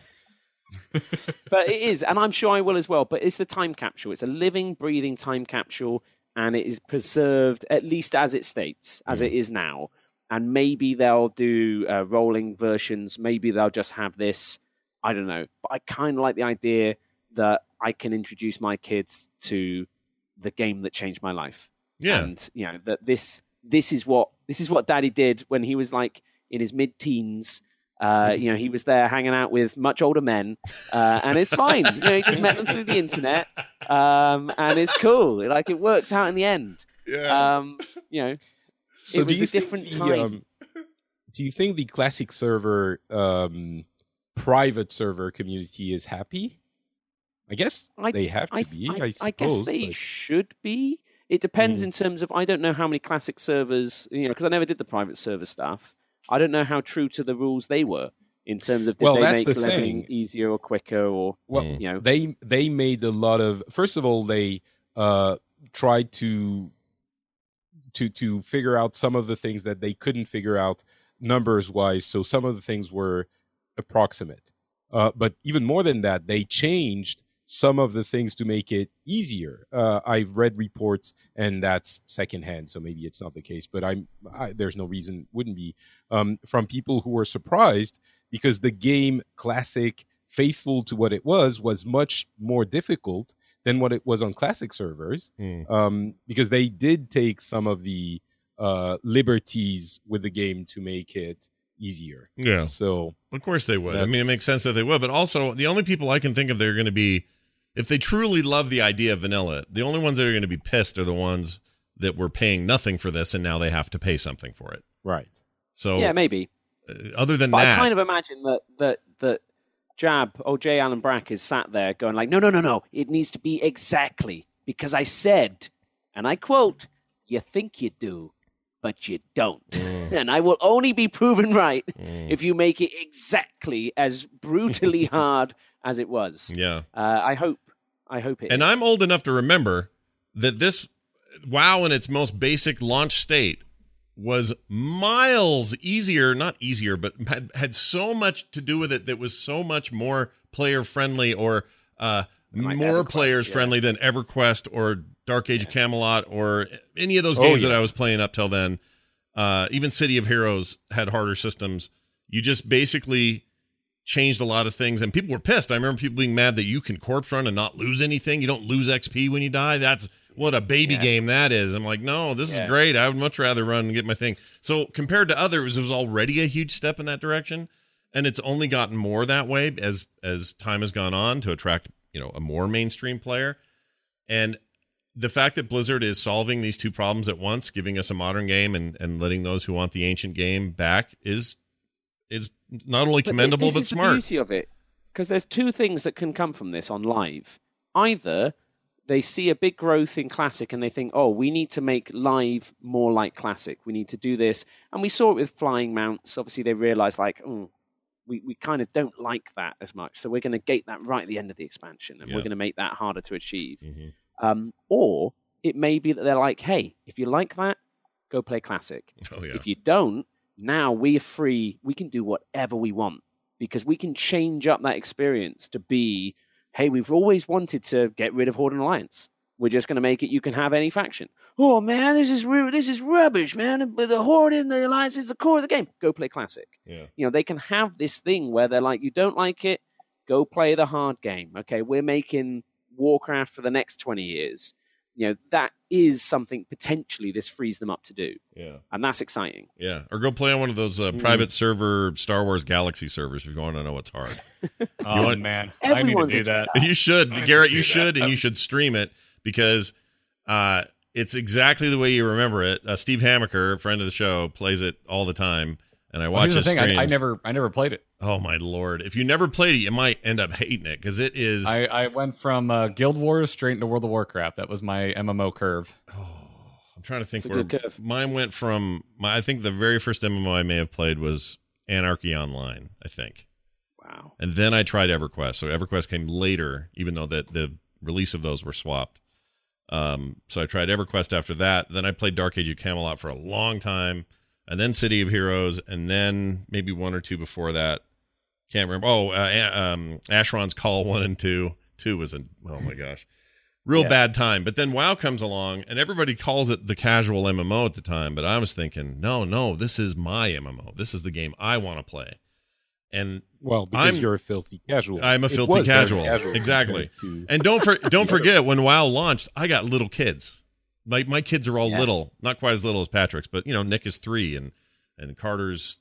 But it is, and I'm sure I will as well. But it's the time capsule. It's a living, breathing time capsule, and it is preserved at least as it states, as it is now. And maybe they'll do uh, rolling versions. Maybe they'll just have this. I don't know. But I kind of like the idea that I can introduce my kids to the game that changed my life. Yeah. And you know that this this is what this is what Daddy did when he was like in his mid-teens. Uh, you know, he was there hanging out with much older men, uh, and it's fine. You know, he just met them through the internet, um, and it's cool. Like it worked out in the end. Yeah. Um, you know, So it do was you a think different the, time. um, do you think the classic server, um, private server community is happy? I guess I- they have to I, be. I, I, I suppose. guess they but- should be. It depends Mm. in terms of I don't know how many classic servers, you know, because I never did the private server stuff. I don't know how true to the rules they were in terms of did Well, they that's make the leveling thing. easier or quicker or Well, Mm. you know. they they made a lot of. First of all, they uh, tried to to to figure out some of the things that they couldn't figure out numbers wise. So some of the things were approximate. Uh, but even more than that, they changed some of the things to make it easier. Uh, I've read reports, and that's secondhand, so maybe it's not the case. But I'm I, there's no reason it wouldn't be um, from people who were surprised because the game classic, faithful to what it was, was much more difficult than what it was on classic servers. Mm. Um, because they did take some of the uh, liberties with the game to make it easier. Yeah. So Of course they would. I mean, it That's- makes sense that they would. But also, the only people I can think of that are going to be, if they truly love the idea of vanilla, the only ones that are going to be pissed are the ones that were paying nothing for this and now they have to pay something for it. right. So, Yeah, maybe. uh, other than But that, I kind of imagine that that that Jab or J. Allen Brack is sat there going like, no, no, no, no, it needs to be exactly because I said, and I quote, "You think you do, but you don't," Mm. and I will only be proven right Mm. if you make it exactly as brutally hard as it was. yeah. Uh, I hope. I hope it And is. I'm old enough to remember that this WoW in its most basic launch state was miles easier, not easier, but had, had so much to do with it that was so much more player friendly or uh, Like more EverQuest, players yeah. friendly than EverQuest or Dark Age of Camelot or any of those Oh, games yeah. that I was playing up till then. Uh, even City of Heroes had harder systems. You just basically changed a lot of things, and people were pissed. I remember people being mad that you can corpse run and not lose anything. You don't lose X P when you die. That's what a baby Yeah. game that is. I'm like, no, this Yeah. is great. I would much rather run and get my thing. So compared to others, it was already a huge step in that direction, and it's only gotten more that way as as time has gone on to attract, you know, a more mainstream player. And the fact that Blizzard is solving these two problems at once, giving us a modern game and, and letting those who want the ancient game back is is not only But commendable this but is the smart. beauty of it, because there's two things that can come from this on live. Either they see a big growth in Classic and they think, oh, we need to make live more like Classic. We need to do this. And we saw it with flying mounts. Obviously, they realized, like, oh, we, we kind of don't like that as much. So we're going to gate that right at the end of the expansion, and yeah. we're going to make that harder to achieve. Mm-hmm. Um, or it may be that they're like, hey, if you like that, go play Classic. Oh, yeah. If you don't, now we're free. We can do whatever we want because we can change up that experience to be, hey, we've always wanted to get rid of Horde and Alliance. We're just going to make it you can have any faction. Oh, man, this is re- this is rubbish, man. But the Horde and the Alliance is the core of the game. Go play Classic. Yeah. You know, they can have this thing where they're like, you don't like it, go play the hard game. Okay, we're making Warcraft for the next twenty years. You know, that is something potentially this frees them up to do. Yeah. And that's exciting. Yeah. Or go play on one of those uh, private mm. server Star Wars Galaxy servers if you want to know what's hard. oh, want, man. Everyone's I need to do that. You should. Garrett, you should, and you should stream it because uh, it's exactly the way you remember it. Uh, Steve Hammaker, a friend of the show, plays it all the time, and I watch well, his the thing, streams. I, I never I never played it. Oh, my Lord. If you never played it, you might end up hating it because it is... I, I went from uh, Guild Wars straight into World of Warcraft. That was my M M O curve. Oh, I'm trying to think it's where mine went from. My, I think the very first M M O I may have played was Anarchy Online, I think. Wow. And then I tried EverQuest. So EverQuest came later, even though the, the release of those were swapped. Um, so I tried EverQuest after that. Then I played Dark Age of Camelot for a long time. And then City of Heroes. And then maybe one or two before that. Can't remember. Oh, uh, um, Asheron's Call one and two. Two was a, oh my gosh. Real yeah. bad time. But then WoW comes along, and everybody calls it the casual M M O at the time. But I was thinking, no, no, this is my M M O. This is the game I want to play. And well, because I'm, you're a filthy casual. I'm a it filthy casual. casual. Exactly. And don't for, don't forget, when WoW launched, I got little kids. My my kids are all yeah. little, not quite as little as Patrick's, but you know, Nick is three, and and Carter's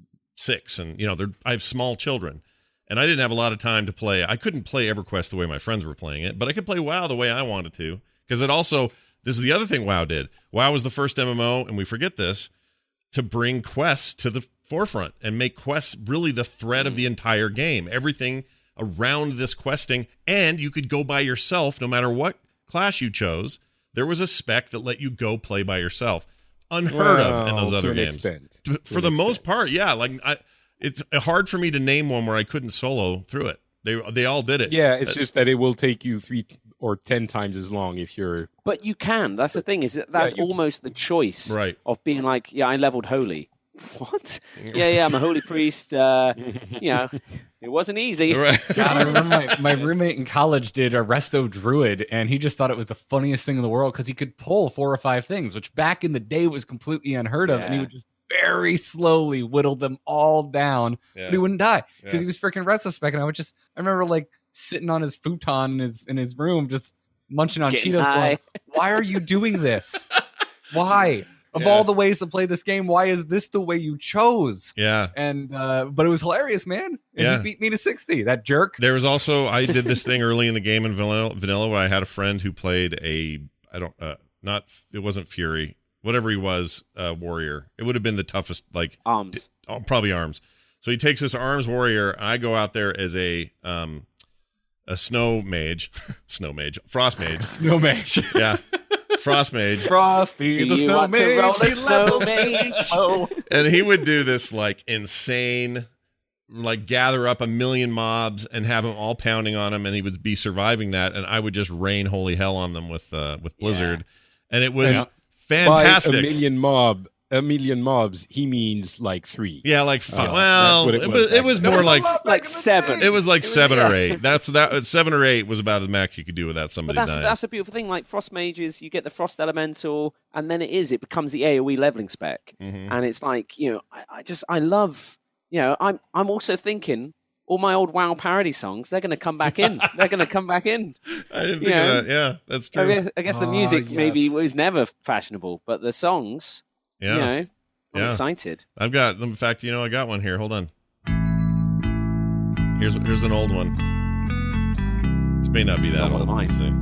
six, and you know, they're I have small children. And I didn't have a lot of time to play. I couldn't play EverQuest the way my friends were playing it, but I could play WoW the way I wanted to. Because it also, this is the other thing WoW did. WoW was the first M M O, and we forget this, to bring quests to the forefront and make quests really the thread of the entire game. Everything around this questing, and you could go by yourself no matter what class you chose. There was a spec that let you go play by yourself. Unheard well, of in those other games. Extent. For the extent. most part, yeah. Like I... It's hard for me to name one where I couldn't solo through it. They they all did it. Yeah, it's uh, just that it will take you three or ten times as long if you're. But you can. That's the thing. Is that that's yeah, almost the choice right. of being like, yeah, I leveled holy. What? Yeah, yeah, I'm a holy priest. Uh, you know, it wasn't easy. Right. God, I remember my, my roommate in college did a Resto Druid, and he just thought it was the funniest thing in the world because he could pull four or five things, which back in the day was completely unheard of, yeah. and he would just very slowly whittled them all down, yeah. but he wouldn't die because yeah. he was freaking retrospect. And I would just, I remember like sitting on his futon in his in his room, just munching on Getting Cheetos. High. Going, why are you doing this? Why? Of yeah. all the ways to play this game, why is this the way you chose? Yeah. And uh, but it was hilarious, man. And yeah. he beat me to sixty. That jerk. There was also I did this thing early in the game in vanilla, vanilla where I had a friend who played a I don't uh, not it wasn't Fury. Whatever he was, uh, warrior. It would have been the toughest, like arms, d- oh, probably arms. So he takes this arms warrior. And I go out there as a um, a snow mage, snow mage, frost mage, snow mage. Yeah, frost mage. Frosty do the you snow want mage. To roll the snow mage? Oh. And he would do this like insane, like gather up a million mobs and have them all pounding on him, and he would be surviving that, and I would just rain holy hell on them with uh, with Blizzard, yeah. and it was. Yeah. Fantastic. By a million mob, a million mobs. He means like three. Yeah, like five. Uh, well, it, it was. It was more like like seven. It was like seven or eight. That's that. Seven or eight was about the max you could do without somebody but that's, dying. That's a beautiful thing. Like Frost Mages, you get the Frost Elemental, and then it is. It becomes the AoE leveling spec, mm-hmm. and it's like you know. I, I just I love. You know, I'm I'm also thinking. All my old WoW parody songs, they're going to come back in. They're going to come back in. I didn't think you know? of that. Yeah, that's true. I guess, I guess the music oh, yes. maybe was never fashionable, but the songs, yeah. you know, I'm yeah. excited. I've got, in fact, you know, I got one here. Hold on. Here's here's an old one. This may not be that oh, old. Let's see.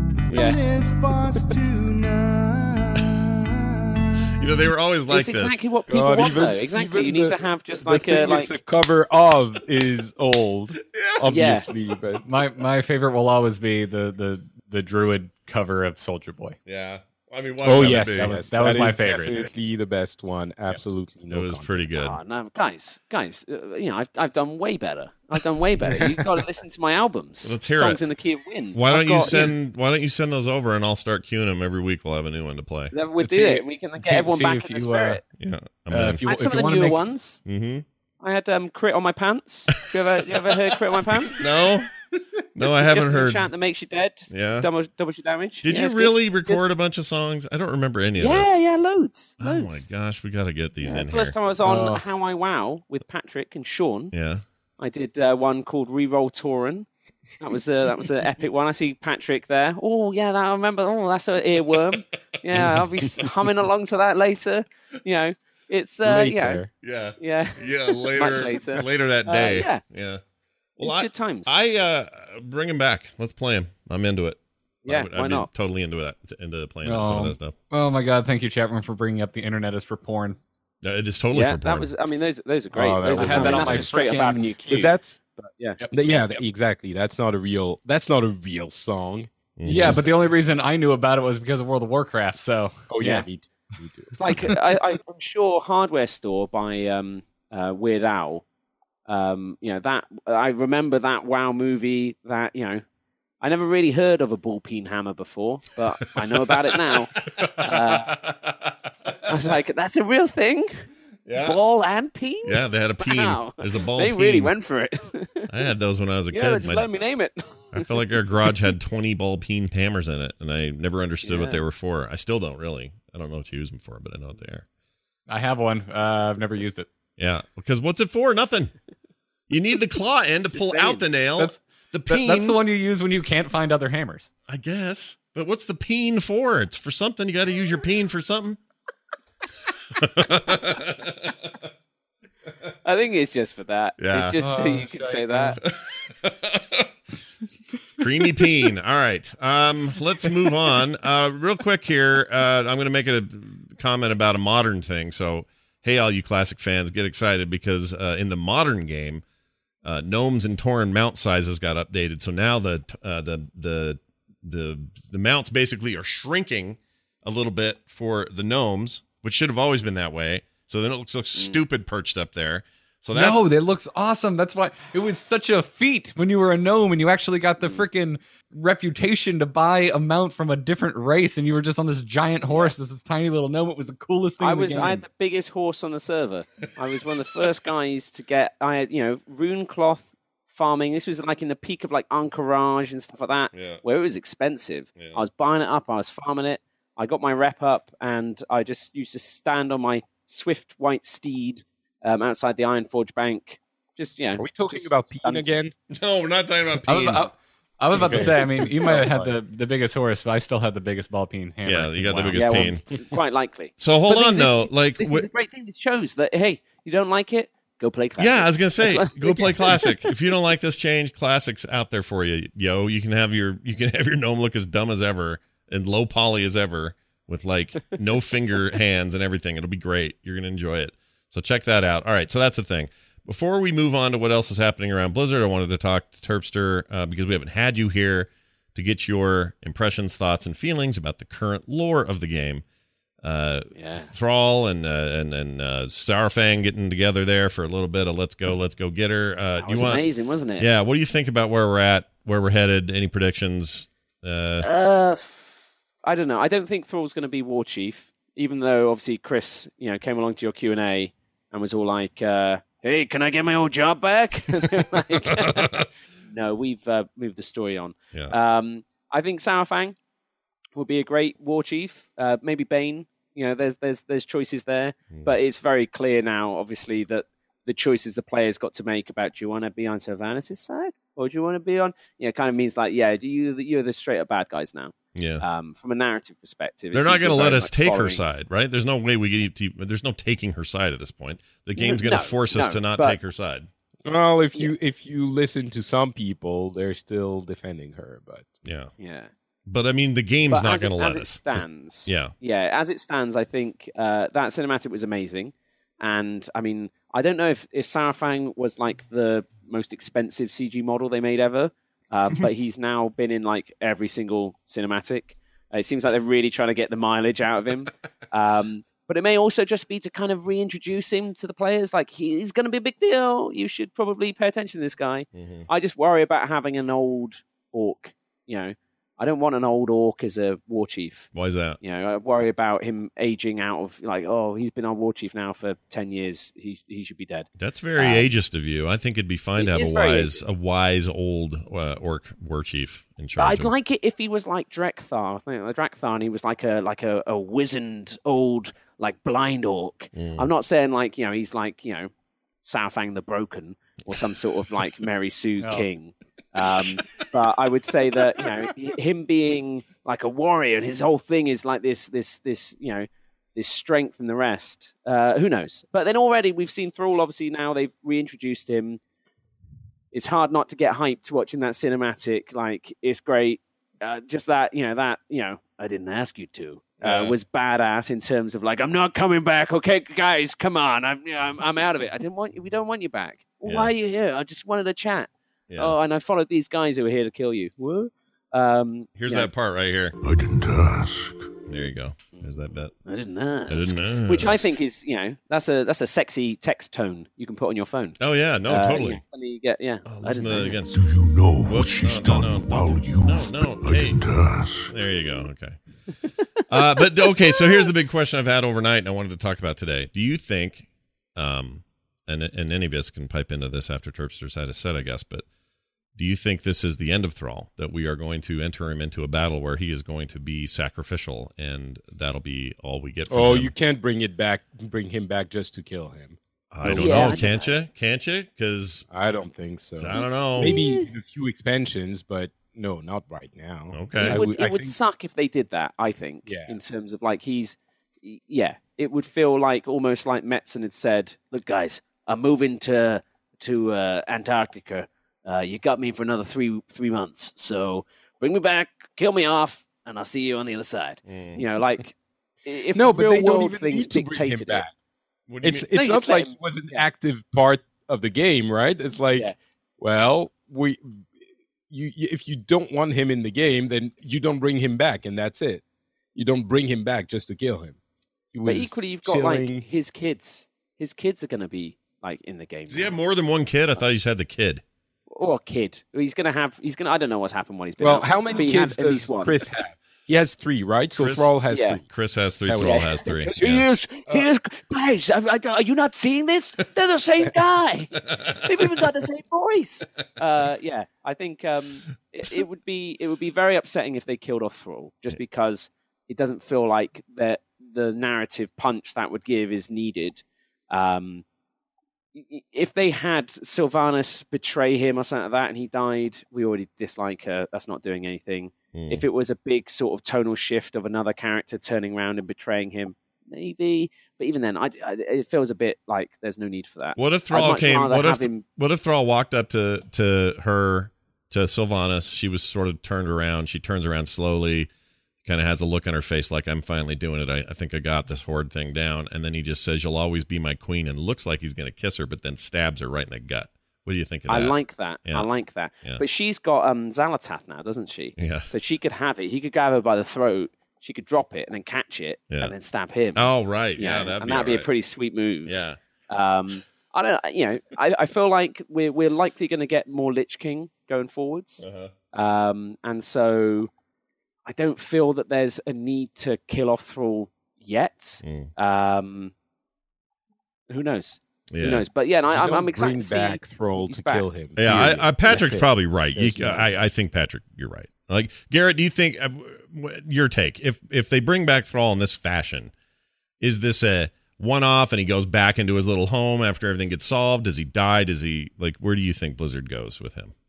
Yeah. You know, they were always like it's this. Exactly what people God, want, even, though. Exactly. You the, need to have just like a like it's a cover of is old, yeah. obviously. Yeah. But my my favorite will always be the the the druid cover of Soldier Boy. Yeah. I mean, why Oh would that yes, be? That was- yes, that was my is favorite. Definitely the best one. Absolutely, It no was contest. pretty good. Oh, no, guys, guys, uh, you know, I've, I've done way better. I've done way better. You've got to listen to my albums. Let's hear Songs it. in the Key of Wind. Why I've don't you got, send Why don't you send those over and I'll start queuing them every week. We'll have a new one to play. know, we'll do See- it. We can get see- everyone see back if in the you, uh, spirit. Yeah, I'm Uh, in. if you- I had some of the wanna newer make- ones. Mm-hmm. I had um, Crit on My Pants. You ever, you ever heard Crit on My Pants? No, no, I haven't Just heard. the chant that makes you dead. Yeah. Double, double your damage. Did Yeah, you it's really good. record a bunch of songs? I don't remember any of Yeah, this. yeah, loads. Oh my loads. gosh, we got to get these Yeah, in First here. time I was on Oh. How I Wow with Patrick and Sean. Yeah. I did uh, one called Reroll Tauren. That was a that was an epic one. I see Patrick there. Oh yeah, that I remember. Oh, that's an earworm. Yeah, I'll be humming along to that later. You know, it's uh, you know, Later. Yeah. yeah, Yeah. Later. Much later. Later that Uh, day. yeah. Yeah. Well, it's I, good times. I uh, bring him back. Let's play him. I'm into it. I yeah, would- why I'd be not? Totally into that. Into playing some of Oh. that stuff. Oh my god, thank you, Chapman, for bringing up the internet is for porn. Yeah, it is totally Yeah, for that porn. was. I mean, those those are great. Oh, that those was- are, I had I that mean, on that's my just straight up frickin- Avenue Q. But that's But, yeah. th- yeah, th- exactly. That's not a real. That's not a real song. Mm. Yeah, just- but the only reason I knew about it was because of World of Warcraft. So Oh yeah, Yeah. me too. Me too. It's like I, I, I'm sure Hardware Store by um, uh, Weird Al. Um, you know that I remember that WoW movie. That you know, I never really heard of a ball peen hammer before, but I know about it now. Uh, I was like, that's a real thing. Yeah. Ball and peen. Yeah, they had a peen. Wow. There's a ball They peen. really went for it. I had those when I was a yeah, kid. just My- let me name it. I felt like our garage had twenty ball peen hammers in it, and I never understood what Yeah. they were for. I still don't really. I don't know what to use them for, but I know what they are. I have one. Uh, I've never used it. Yeah, because what's it for? Nothing. You need the claw end to pull saying. out the nail. That's- the That- peen. that's the one you use when you can't find other hammers. I guess. But what's the peen for? It's for something. You got to use your peen for something. I think it's just for that. Yeah. It's just so Oh, you can say that. Creamy peen. All right. Um, let's move on. Uh, real quick here. Uh, I'm going to make a comment about a modern thing. So, hey, all you classic fans, get excited because uh, in the modern game, uh, gnomes and Tauren mount sizes got updated. So now the uh, the the the the mounts basically are shrinking a little bit for the gnomes, which should have always been that way. So then it looks so stupid perched up there. So that's No, that looks awesome. That's why it was such a feat when you were a gnome and you actually got the freaking reputation to buy a mount from a different race, and you were just on this giant horse, this, this tiny little gnome. It was the coolest thing I in the was game. I had the biggest horse on the server. I was one of the first guys to get I had, you know, rune cloth farming. This was like in the peak of like Anchorage and stuff like that, Yeah. where it was expensive. Yeah. I was buying it up, I was farming it. I got my rep up, and I just used to stand on my swift white steed um, outside the Ironforge Bank. Just you know, Are we talking just about peen stand- again? No, we're not talking about I was, peen. I, I was about to Okay. say, I mean, you might have had the, the biggest horse, but I still had the biggest ball peen hammer. Yeah, you got the Wow. biggest Yeah, peen. well, quite likely. So hold But on this is- though, like This wh- is a great thing. This shows that hey, you don't like it, go play classic. yeah, I was gonna say, That's what- go play classic. If you don't like this change, classic's out there for you, yo. You can have your you can have your gnome look as dumb as ever and low poly as ever with like no finger hands and everything. It'll be great. You're gonna enjoy it. So check that out. All right, so that's the thing. Before we move on to what else is happening around Blizzard, I wanted to talk to Terpster uh, because we haven't had you here to get your impressions, thoughts, and feelings about the current lore of the game. Uh, Yeah. Thrall and uh, and and uh, Starfang getting together there for a little bit of let's go, let's go get her. Uh, That you was want? amazing, wasn't it? Yeah. What do you think about where we're at, where we're headed? Any predictions? Uh, Uh, I don't know. I don't think Thrall's going to be War Chief, even though obviously Chris, you know, came along to your Q and A and was all like, uh, "Hey, can I get my old job back?" Like, no, we've uh, moved the story on. yeah. Um, I think Saurfang would be a great War Chief. Uh, maybe Bane. You know, there's there's there's choices there, Hmm. but it's very clear now, obviously, that the choices the players got to make about do you want to be on Sylvanas' side or do you want to be on? You know, kind of means like, yeah, do you you're the straight up bad guys now. yeah. Um, from a narrative perspective, it They're not seems going to we're let very us much take her following- side, right? There's no way we get to. There's no taking her side at this point. The game's going to No, force us no, to not but- take her side. Well, if you if you listen to some people, they're still defending her. But Yeah. Yeah, But I mean, the game's but not as it- going to let as it us. stands, Yeah. yeah, as it stands, I think uh, that cinematic was amazing, and I mean, I don't know if if Saurfang was like the most expensive C G model they made ever, uh, but he's now been in like every single cinematic. It seems like they're really trying to get the mileage out of him. Um, but it may also just be to kind of reintroduce him to the players. Like, he's going to be a big deal. You should probably pay attention to this guy. Mm-hmm. I just worry about having an old orc. You know, I don't want an old orc as a war chief. Why is that? You know, I worry about him aging out of, like, oh, he's been our war chief now for ten years. He he should be dead. That's very um, ageist of you. I think it'd be fine to have a wise, a wise old uh, orc war chief in charge. I'd of... like it if he was like Drekthar. I think like Drekthar, and he was like a like a, a wizened old like blind orc. Mm. I'm not saying like, you know, he's like, you know, Southang the Broken or some sort of like Mary Sue oh. King. Um, but I would say that, you know, him being like a warrior and his whole thing is like this, this, this, you know, this strength and the rest. Uh, who knows? But then already we've seen Thrall. Obviously now they've reintroduced him. It's hard not to get hyped watching that cinematic. Like, it's great. Uh, just that, you know, that, you know, I didn't ask you to. Uh, yeah. Was badass in terms of like, I'm not coming back. Okay, guys, come on. I'm, you know, I'm, I'm out of it. I didn't want you. We don't want you back. Well, yeah. Why are you here? I just wanted to chat. Yeah. Oh, and I followed these guys who were here to kill you. What? Um, Here's yeah. that part right here. I didn't ask. There you go. There's that bit. I didn't ask. I didn't ask. Which I think is, you know, that's a that's a sexy text tone you can put on your phone. Oh yeah, no, uh, totally. Yeah, and you get, yeah. Oh, listen to that again. Do you know Whoops, what she's no, done no, no, while you? No, no, I hey. didn't ask. There you go. Okay. uh, but okay, so here's the big question I've had overnight, and I wanted to talk about today. Do you think, um, and and any of us can pipe into this after Terpster's had his set, I guess, but do you think this is the end of Thrall, that we are going to enter him into a battle where he is going to be sacrificial, and that'll be all we get from oh, him? You can't bring it back, bring him back just to kill him. I don't yeah, know. Can't you? Can't you? Because I don't think so. I don't know. Maybe in a few expansions, but no, not right now. Okay. It would, I it would think... suck if they did that, I think, yeah. in terms of like he's, yeah, it would feel like almost like Metzen had said, look, guys, I'm moving to, to uh, Antarctica. Uh, you got me for another three three months, so bring me back, kill me off, and I'll see you on the other side. Mm. You know, like if no, the but real they don't world even things need to bring him dictated back. it. It's it's no, not like him, he was an yeah. active part of the game, right? It's like, yeah. well, we you if you don't want him in the game, then you don't bring him back, and that's it. You don't bring him back just to kill him. But equally, you've got chilling. like his kids. His kids are going to be like in the game. Does he have more than one kid? I thought he just had the kid. Or a kid. He's going to have. He's going. to I don't know what's happened when he's been. Well, out, how many kids does Chris have? He has three, right? So Chris, Thrall has yeah. three. Chris has three. Thrall yeah. has three. He yeah. is. He is. Guys, are you not seeing this? They're the same guy. They've even got the same voice. Uh, yeah, I think um, it, it would be. It would be very upsetting if they killed off Thrall, just because it doesn't feel like that the narrative punch that would give is needed. Um, if they had Sylvanas betray him or something like that and he died, we already dislike her. That's not doing anything. Mm. If it was a big sort of tonal shift of another character turning around and betraying him, maybe. But even then, I, I, it feels a bit like there's no need for that. What if Thrall came? What if him... what if Thrall walked up to to her to Sylvanas? She was sort of turned around. She turns around slowly. Kind of has a look on her face like, I'm finally doing it. I, I think I got this horde thing down. And then he just says, you'll always be my queen, and looks like he's going to kiss her, but then stabs her right in the gut. What do you think of that? I like that. Yeah. I like that. Yeah. But she's got um, Xalatath now, doesn't she? Yeah. So she could have it. He could grab her by the throat. She could drop it and then catch it yeah. and then stab him. Oh, right. Yeah, know? that'd and be that'd be right. a pretty sweet move. Yeah. Um, I don't. You know, I, I feel like we're we're likely going to get more Lich King going forwards. Uh-huh. Um, and so I don't feel that there's a need to kill off Thrall yet. Mm. Um, who knows? Yeah. Who knows? But yeah, and I, I'm, I'm excited bring to see back Thrall to back. kill him. Yeah, I, I, Patrick's probably right. You, no... I, I think Patrick, you're right. Like Garrett, do you think uh, your take? If if they bring back Thrall in this fashion, is this a one-off and he goes back into his little home after everything gets solved? Does he die? Does he like? Where do you think Blizzard goes with him?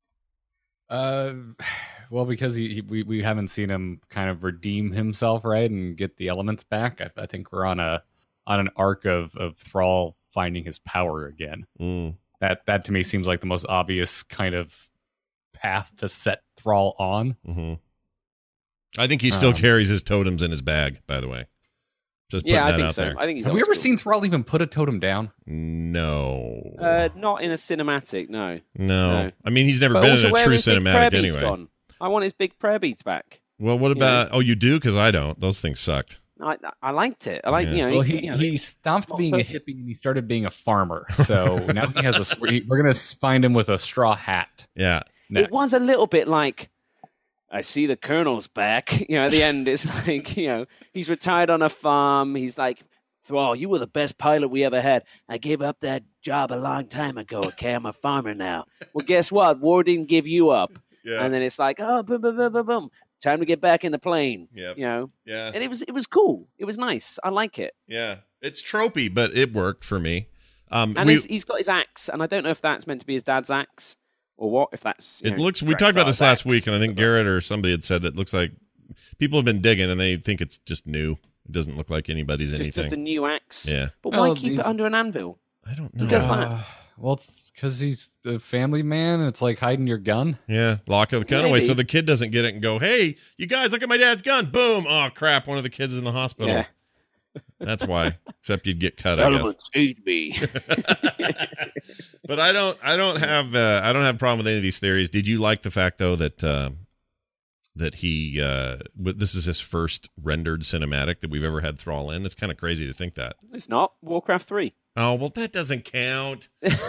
Uh, well, because he, he we we haven't seen him kind of redeem himself, right, and get the elements back. I, I think we're on a on an arc of of Thrall finding his power again. Mm. That that to me seems like the most obvious kind of path to set Thrall on. Mm-hmm. I think he still um, carries his totems in his bag, by the way. Just yeah, I that think out so. There. I think he's Have we ever school. seen Thrall even put a totem down? No. Uh, not in a cinematic, no. No. no. I mean, he's never but been also, in a true cinematic anyway. Gone? I want his big prayer beads back. Well, what You about? Oh, you do? Because I don't. Those things sucked. I I liked it. I like Yeah. you know. Well, he, he, you know, he stopped being a hippie and he started being a farmer. So now he has a. We're gonna find him with a straw hat. Yeah. next. It was a little bit like, I see the colonel's back. You know, at the end, it's like, you know, he's retired on a farm. He's like, Thrall, you were the best pilot we ever had. I gave up that job a long time ago. Okay, I'm a farmer now. Well, guess what? War didn't give you up. Yeah. And then it's like, oh, boom, boom, boom, boom, boom. Time to get back in the plane. Yep. You know, Yeah. and it was it was cool. It was nice. I like it. Yeah. It's tropey, but it worked for me. Um, And we, he's, he's got his axe, and I don't know if that's meant to be his dad's axe or what. If that's you it know, looks. We talked about this grandfather's last week, axe and I think or Garrett or somebody had said it looks like people have been digging, and they think it's just new. It doesn't look like anybody's just, anything. just a new axe. Yeah. But why Well, keep these- it under an anvil? I don't know. Who does that? Uh, well, it's because he's a family man. And it's like hiding your gun. Yeah, lock the gun away so Maybe. the kid doesn't get it and go, "Hey, you guys, look at my dad's gun!" Boom! Oh crap! One of the kids is in the hospital. Yeah. That's why. Except you'd get cut, I guess. Elements aid me. But I don't. I don't have. Uh, I don't have a problem with any of these theories. Did you like the fact though that uh, that he? Uh, w- this is his first rendered cinematic that we've ever had Thrall in. It's kind of crazy to think that. It's not Warcraft three. Oh well, that doesn't count.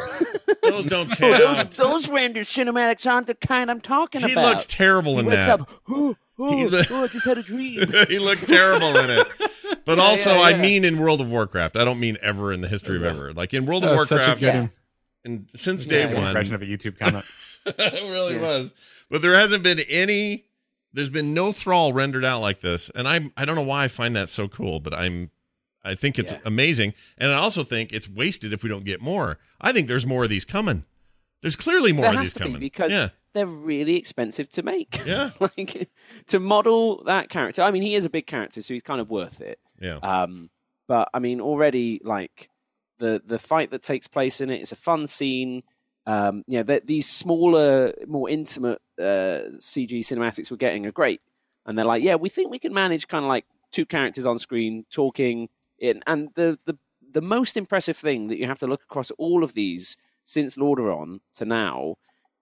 Those don't those, count. those rendered cinematics aren't the kind I'm talking He about. looks terrible He in wakes that. up, oh, oh, He look- oh, I just had a dream. He looked terrible in it. But Yeah, also, yeah, I yeah. mean in World of Warcraft. I don't mean ever in the history of ever. Like in World That of was such a Warcraft, good Yeah. and since Yeah, day yeah. one, impression of a YouTube comment. it really Yeah. was. But there hasn't been any. There's been no Thrall rendered out like this, and I'm. I don't know why I find that so cool, but I'm. I think it's Yeah. amazing, and I also think it's wasted if we don't get more. I think there's more of these coming. There's clearly more There of has these to coming. be because yeah, they're really expensive to make. Yeah. Like to model that character. I mean, he is a big character, so he's kind of worth it. yeah, Um, but I mean, already like the the fight that takes place in it is a fun scene. Um, you know, that these smaller, more intimate uh, C G cinematics we're getting are great, and they're like, yeah, we think we can manage kind of like two characters on screen talking. In and the the the most impressive thing that you have to look across all of these since Lordaeron to now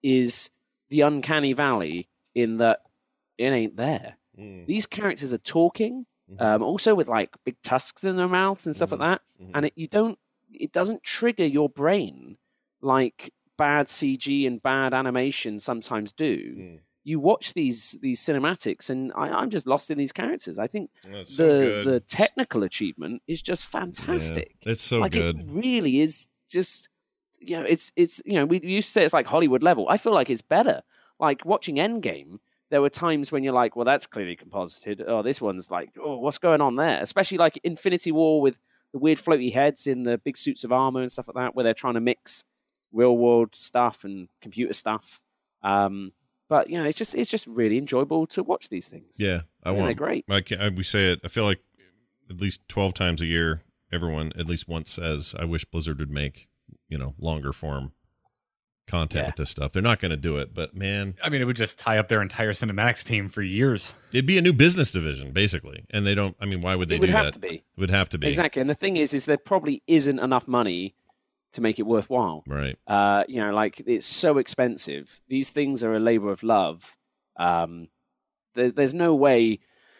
is the uncanny valley in that it ain't there. Mm. These characters are talking. Mhm. Um, also with like big tusks in their mouths and stuff Mhm. like that, Mhm. and it, you don't, it doesn't trigger your brain like bad C G and bad animation sometimes do. Mm. You watch these these cinematics, and I, I'm just lost in these characters. I think That's so the good. the technical achievement is just fantastic. Yeah, it's so like good. it really is just, you know, it's it's you know, we used to say it's like Hollywood level. I feel like it's better. Like watching Endgame, there were times when you're like, well, that's clearly composited. Oh, this one's like, oh, what's going on there? Especially like Infinity War with the weird floaty heads in the big suits of armor and stuff like that, where they're trying to mix real world stuff and computer stuff. Um, but you know, it's just it's just really enjoyable to watch these things. Yeah, I Yeah, want. they're great. I can, I, we say it. I feel like at least twelve times a year, everyone at least once says, "I wish Blizzard would make you know longer form content Yeah. with this stuff." They're not going to do it, but man, I mean, it would just tie up their entire cinematics team for years. it'd be a new business division basically, and they don't. I mean, why would they It would do have that? to be. It would have to be Exactly. And the thing is, is there probably isn't enough money to make it worthwhile. right. Uh, you know, like it's so expensive. These things are a labor of love. Um, there, there's no way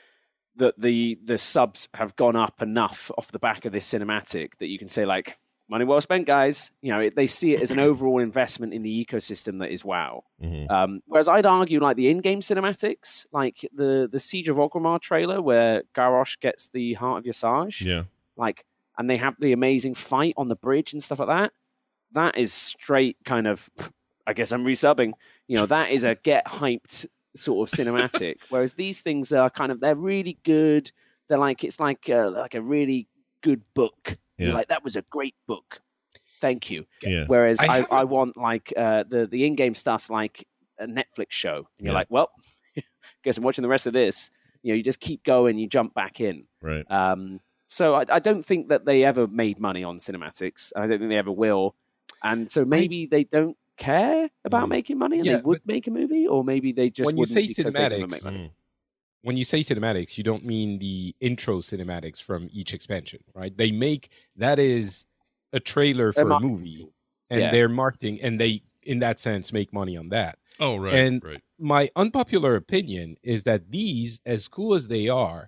that the the subs have gone up enough off the back of this cinematic that you can say like money well spent, guys. You know, it, they see it as an overall investment in the ecosystem that is wow. Mhm. Um, whereas I'd argue like the in-game cinematics, like the the Siege of Orgrimmar trailer where Garrosh gets the Heart of Visage, Yeah, like, and they have the amazing fight on the bridge and stuff like that. That is straight kind of, I guess I'm resubbing. You know, that is a get hyped sort of cinematic. Whereas these things are kind of, they're really good. They're like, it's like a, like a really good book. Yeah. You're like, that was a great book. Thank you. yeah. Whereas I I, have I, a- want like uh, the the in-game stuff's like a Netflix show, and you're Yeah. like, well, guess I'm watching the rest of this. You know, you just keep going, you jump back in. Right. Um, so I, I don't think that they ever made money on cinematics. I don't think they ever will, and so maybe they don't care about Mm. making money, and Yeah, they would make a movie, or maybe they just When you wouldn't say because they wouldn't cinematics, make money. Mm. when you say cinematics, you don't mean the intro cinematics from each expansion, right? They make that is a trailer They're for a marketing movie, tool. and Yeah. they're marketing, and they, in that sense, make money on that. Oh, right. And- right. my unpopular opinion is that these, as cool as they are,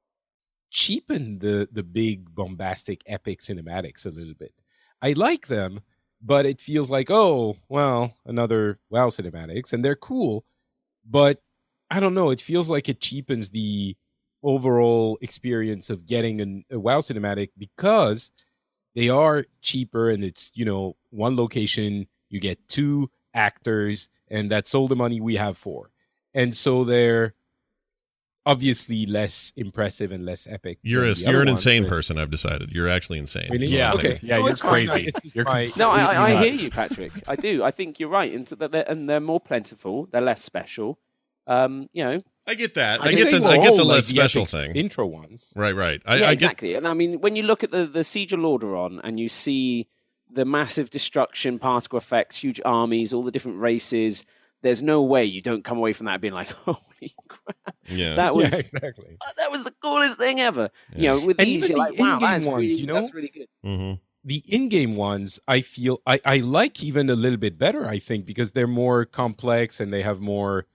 cheapen the the big bombastic epic cinematics a little bit. I like them, but it feels like, oh, well, another WoW cinematics, and they're cool, but I don't know, it feels like it cheapens the overall experience of getting an, a WoW cinematic because they are cheaper and it's, you know, one location, you get two actors, and that's all the money we have for. And so they're obviously less impressive and less epic. You're a, than the you're other an ones, insane but- person, I've decided. You're actually insane. Really? Yeah, Okay. yeah, No, you're it's fine. crazy. It's just You're my- completely No, I, I, I hear nuts. you, Patrick. I do. I think you're right. And, so that they're, and they're more plentiful. They're less special. Um, you know, I get that. I, think get they the were I get all the like less special epic thing. intro ones. Right, right. I, yeah, I get exactly. And I mean, when you look at the, the Siege of Lordaeron and you see the massive destruction, particle effects, huge armies, all the different races, there's no way you don't come away from that being like, holy crap. yeah. That was Yeah, exactly. oh, that was the coolest thing ever. Yeah. You know, with And these, even you're the like, wow, in-game that's ones, really, you know? that's really good. hmm The in-game ones, I feel I, I like even a little bit better, I think, because they're more complex and they have more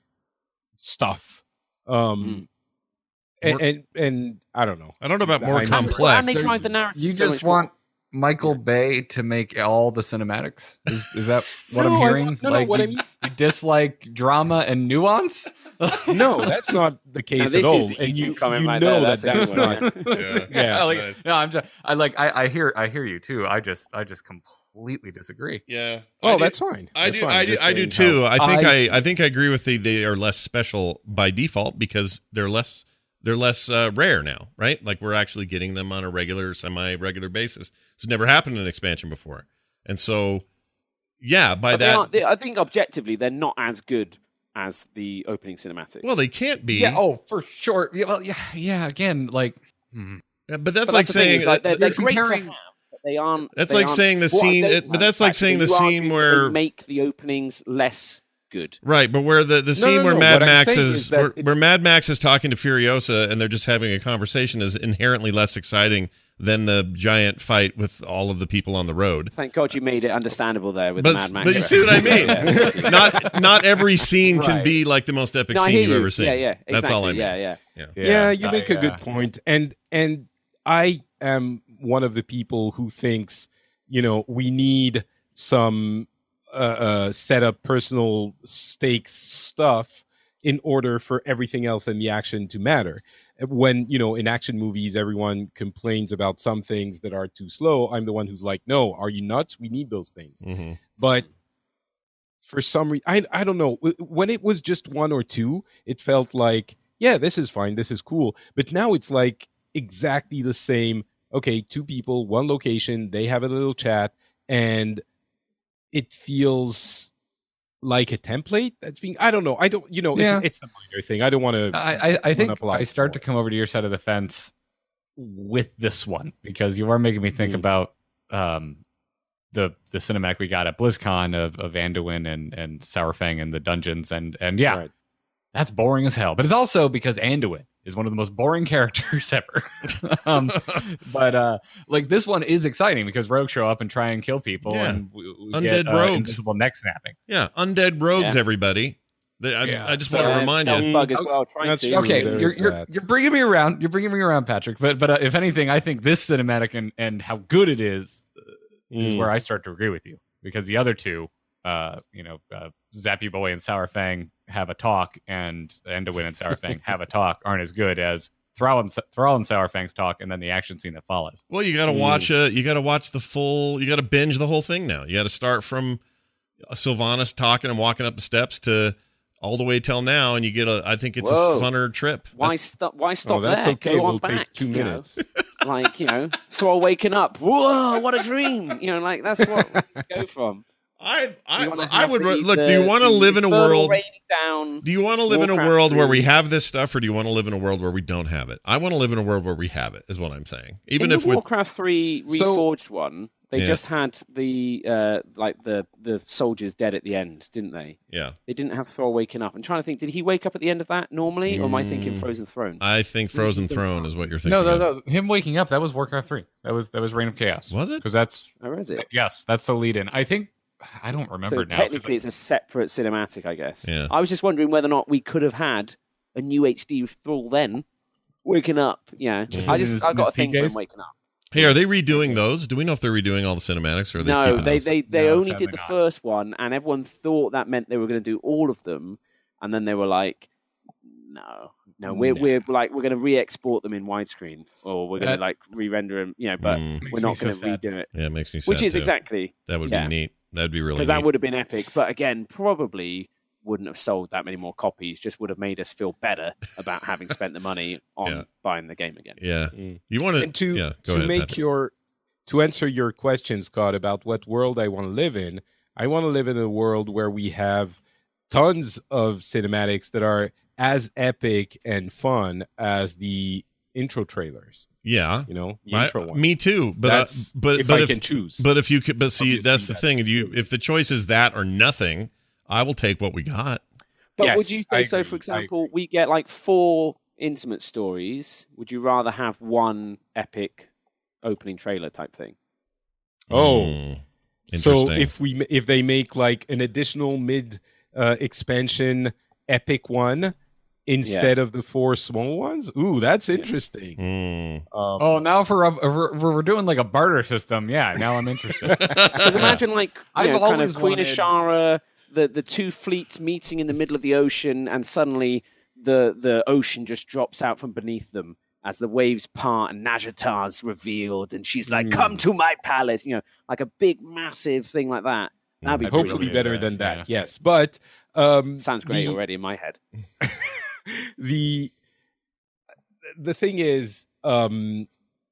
stuff. Um, and, More- and and I don't know. I don't know about more I know. And, complex. and they drive the narrative. You so just much more. want Michael Bay to make all the cinematics? Is, is that what No, I'm I hearing? want- no, no, like, what I you, mean- you dislike drama and nuance? No, that's not the Now, case this at all. is the And you, you comment you right know there. that That's a that's good one, not. yeah. Yeah, like, nice. no, I'm just, I like, I, I hear, I hear you too. I just, I just completely disagree. Yeah. Oh, I do- that's fine. I That's do. fine. I do. Just I do saying too. how I think I, feel. I. think I agree with the. They are less special by default because they're less. They're less uh, rare now, right? Like we're actually getting them on a regular, semi-regular basis. It's never happened in an expansion before, and so, yeah. By But they that, aren't- they- I think objectively, they're not as good as the opening cinematics. well, they can't be. Yeah. Oh, for sure. Yeah. Well, yeah. Yeah. Again, like, hmm. Yeah, but that's But like that's the thing, saying is, like, they're, they're you're great to comparing- have, but they aren't. That's they like aren't- saying the what I scene- don't it- but like that's the like fact saying that the you scene argue that they where- make the openings less good. Right, but where the, the No, scene no, where no, Mad what I'm Max saying is, is that where, it- where Mad Max is talking to Furiosa and they're just having a conversation is inherently less exciting than the giant fight with all of the people on the road. Thank God you made it understandable there with But, the Mad Max. but you see what I mean? Yeah. not not every scene can Right. be like the most epic No, I scene hear you've you. ever seen. Yeah, yeah, exactly. That's all I mean. Yeah, yeah. Yeah. Yeah, you I- make a yeah. good point. And and I am one of the people who thinks, you know, we need some uh, uh, set up personal stakes stuff in order for everything else in the action to matter. When, you know, in action movies, everyone complains about some things that are too slow. I'm the one who's like, no, are you nuts? We need those things. hmm But for some reason, I, I don't know. When it was just one or two, it felt like, yeah, this is fine. This is cool. But now it's like exactly the same. Okay, two people, one location, they have a little chat, and it feels like a template that's being, I don't know. I don't, you know, Yeah. it's, it's a minor thing. I don't want to. I, I, I think monopolize I start more. to come over to your side of the fence with this one because you are making me think Mhm. about um, the the cinematic we got at BlizzCon of of Anduin and and Sourfang and the dungeons and and yeah, Right. that's boring as hell. But it's also because Anduin is one of the most boring characters ever. um, but uh, like this one is exciting because rogues show up and try and kill people Yeah. and we, we Undead get, uh, rogues. invisible neck snapping. Yeah, undead rogues, Yeah. everybody. They, I, Yeah. I just So, want to Uh, remind stealth you. bug as Oh, well. Trying that's to. true. Okay, there you're is you're, that. you're bringing me around. You're bringing me around, Patrick. But but uh, if anything, I think this cinematic and and how good it is uh, is Mm. where I start to agree with you because the other two, uh, you know, uh, Zappy Boy and Sourfang have a talk, and Anduin and Sourfang have a talk aren't as good as Thrall and Thrall and Sourfang's talk, and then the action scene that follows. Well, you got to watch. Uh, you got to watch the full. You got to binge the whole thing now. You got to start from Sylvanas talking and walking up the steps to all the way till now, and you get a. I think it's Whoa. a funner trip. Why That's- stop? Why stop Oh, that's there? okay. Go on We'll take back, two you know? minutes. Like, you know, Thrall waking up. Whoa, what a dream! You know, like that's what we go from. I I, You wanna I have would the- look. the- do you want to the live in a infernal world? raining down. Do you want to live in a Warcraft world where we three. have this stuff, or do you want to live in a world where we don't have it? I want to live in a world where we have it. Is what I'm saying. Even in if the with Warcraft three So- Reforged one, they Yeah. just had the uh, like the the soldiers dead at the end, didn't they? yeah, They didn't have Thrall waking up. I'm trying to think. Did he wake up at the end of that normally, or am I thinking Mm. Frozen Throne? I think Frozen Throne is what you're thinking. No, no, of. no. Him waking up that was Warcraft three. That was that was Reign of Chaos. Was it? Because that's Or is it? yes, that's the lead in. I think I don't remember So now. technically, it's a separate cinematic, I guess. Yeah. I was just wondering whether or not we could have had a new H D Thrall then, waking up. Yeah, Just I in just his- I in got his a thing P for Ks? him waking up. Hey, are they redoing those? Do we know if they're redoing all the cinematics, or are they No, keeping they those? they they No, only sadly did the not. first one, and everyone thought that meant they were going to do all of them, and then they were like, no, no, we're No. we're like we're going to re-export them in widescreen, or we're going That- to like re-render them, you know, but Mm. we're Makes not me so going to sad. redo it, Yeah, it makes me sad. which is too. exactly That would yeah. be neat. That'd be really because neat. that would have been epic. But again, probably wouldn't have sold that many more copies. Just would have made us feel better about having spent the money on Yeah. buying the game again. Yeah. Mm. You want And to Yeah. Go to ahead. make Patrick. your to answer your question, Scott, about what world I want to live in, I want to live in a world where we have tons of cinematics that are as epic and fun as the intro trailers. Yeah. You know, the I- intro one. me too. But uh, That's but if but I if, can choose. but if you could, but see, Obviously, that's the thing. If that's you true. if the choice is that or nothing, I will take what we got. But Yes, would you I say so? agree, For I example, we get like four intimate stories. Would you rather have one epic opening trailer type thing? Oh. Mm, So interesting. if we ma- if they make like an additional mid uh, expansion epic one instead of the four small ones, ooh, that's interesting. Mm. Um, Oh, now for a, we're, we're doing like a barter system. Yeah, now I'm interested. Because imagine like you I've know, kind of always Queen wanted- Ashara, the the two fleets meeting in the middle of the ocean, and suddenly the the ocean just drops out from beneath them as the waves part, and Najatar's revealed, and she's like, Mm. "Come to my palace," you know, like a big, massive thing like that. That'd be Hopefully hopefully brilliant. better Yeah, than that. yeah. Yes, but um, Sounds great the- already in my head. the the thing is, um,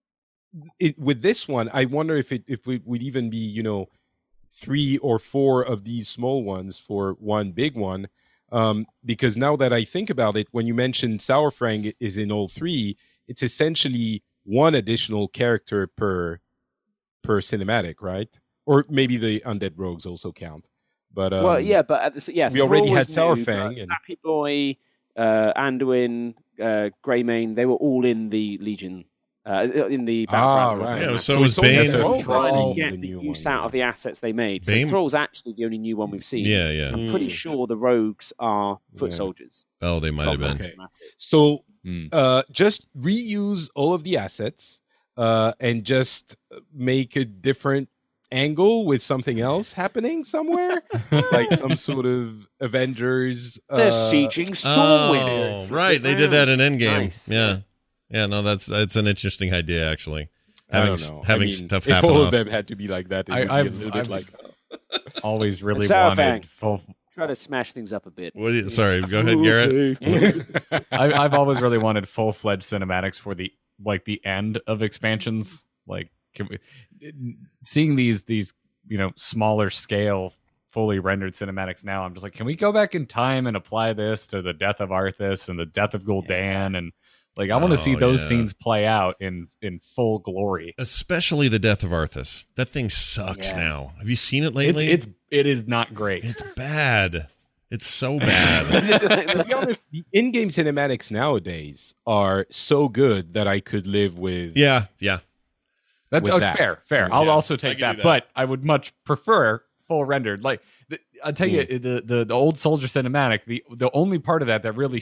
it, with this one, I wonder if it if it would even be you know three or four of these small ones for one big one. Um, because now that I think about it, when you mentioned Sauerfrang is in all three, it's essentially one additional character per per cinematic, right? Or maybe the undead rogues also count. But um, well, yeah, but at the, s- yeah, we already Thrall had was new, Sauerfang but and- Snappy Boy, uh, Anduin, uh, Greymane, they were all in the Legion, uh, in the Battle Ah, for Azeroth right. Yeah, cinematic. so So was it's only Bane. a Thrall Thrall that's to the get the new use one, out yeah. of the assets they made. Bane- So Thrall's actually the only new one we've seen. Yeah, yeah. I'm pretty Mm. sure the rogues are foot Yeah. soldiers. Oh, they might have from been. that Okay. cinematic. So Hmm. uh, just reuse all of the assets uh, and just make a different angle with something else happening somewhere, like some sort of Avengers. They're uh, sieging Oh, Stormwind. right. They did that in Endgame. Nice. Yeah. Yeah, no, that's that's an interesting idea actually. I Having don't s- know. having I mean, stuff if happen all off. of them had to be like that, it I- would be I've- a little bit I've- like. Always really Sauerfang. wanted full. Try to smash things up a bit. What do you, sorry, go ahead, Garrett. I, I've always really wanted full fledged cinematics for the like the end of expansions. Like, can we, seeing these these you know smaller scale fully rendered cinematics now, I'm just like, can we go back in time and apply this to the death of Arthas and the death of Gul'dan and like I want to see Oh, those yeah. scenes play out in in full glory. Especially the death of Arthas. That thing sucks Yeah. now. Have you seen it It's lately? it's it is not great. It's bad. It's so bad. To be honest, the in-game cinematics nowadays are so good that I could live with. yeah, yeah. That's with oh, that. fair, fair. Yeah, I'll I also can take do that, that. but I would much prefer full rendered. Like the, I'll tell you, the, the the old soldier cinematic. The the only part of that that really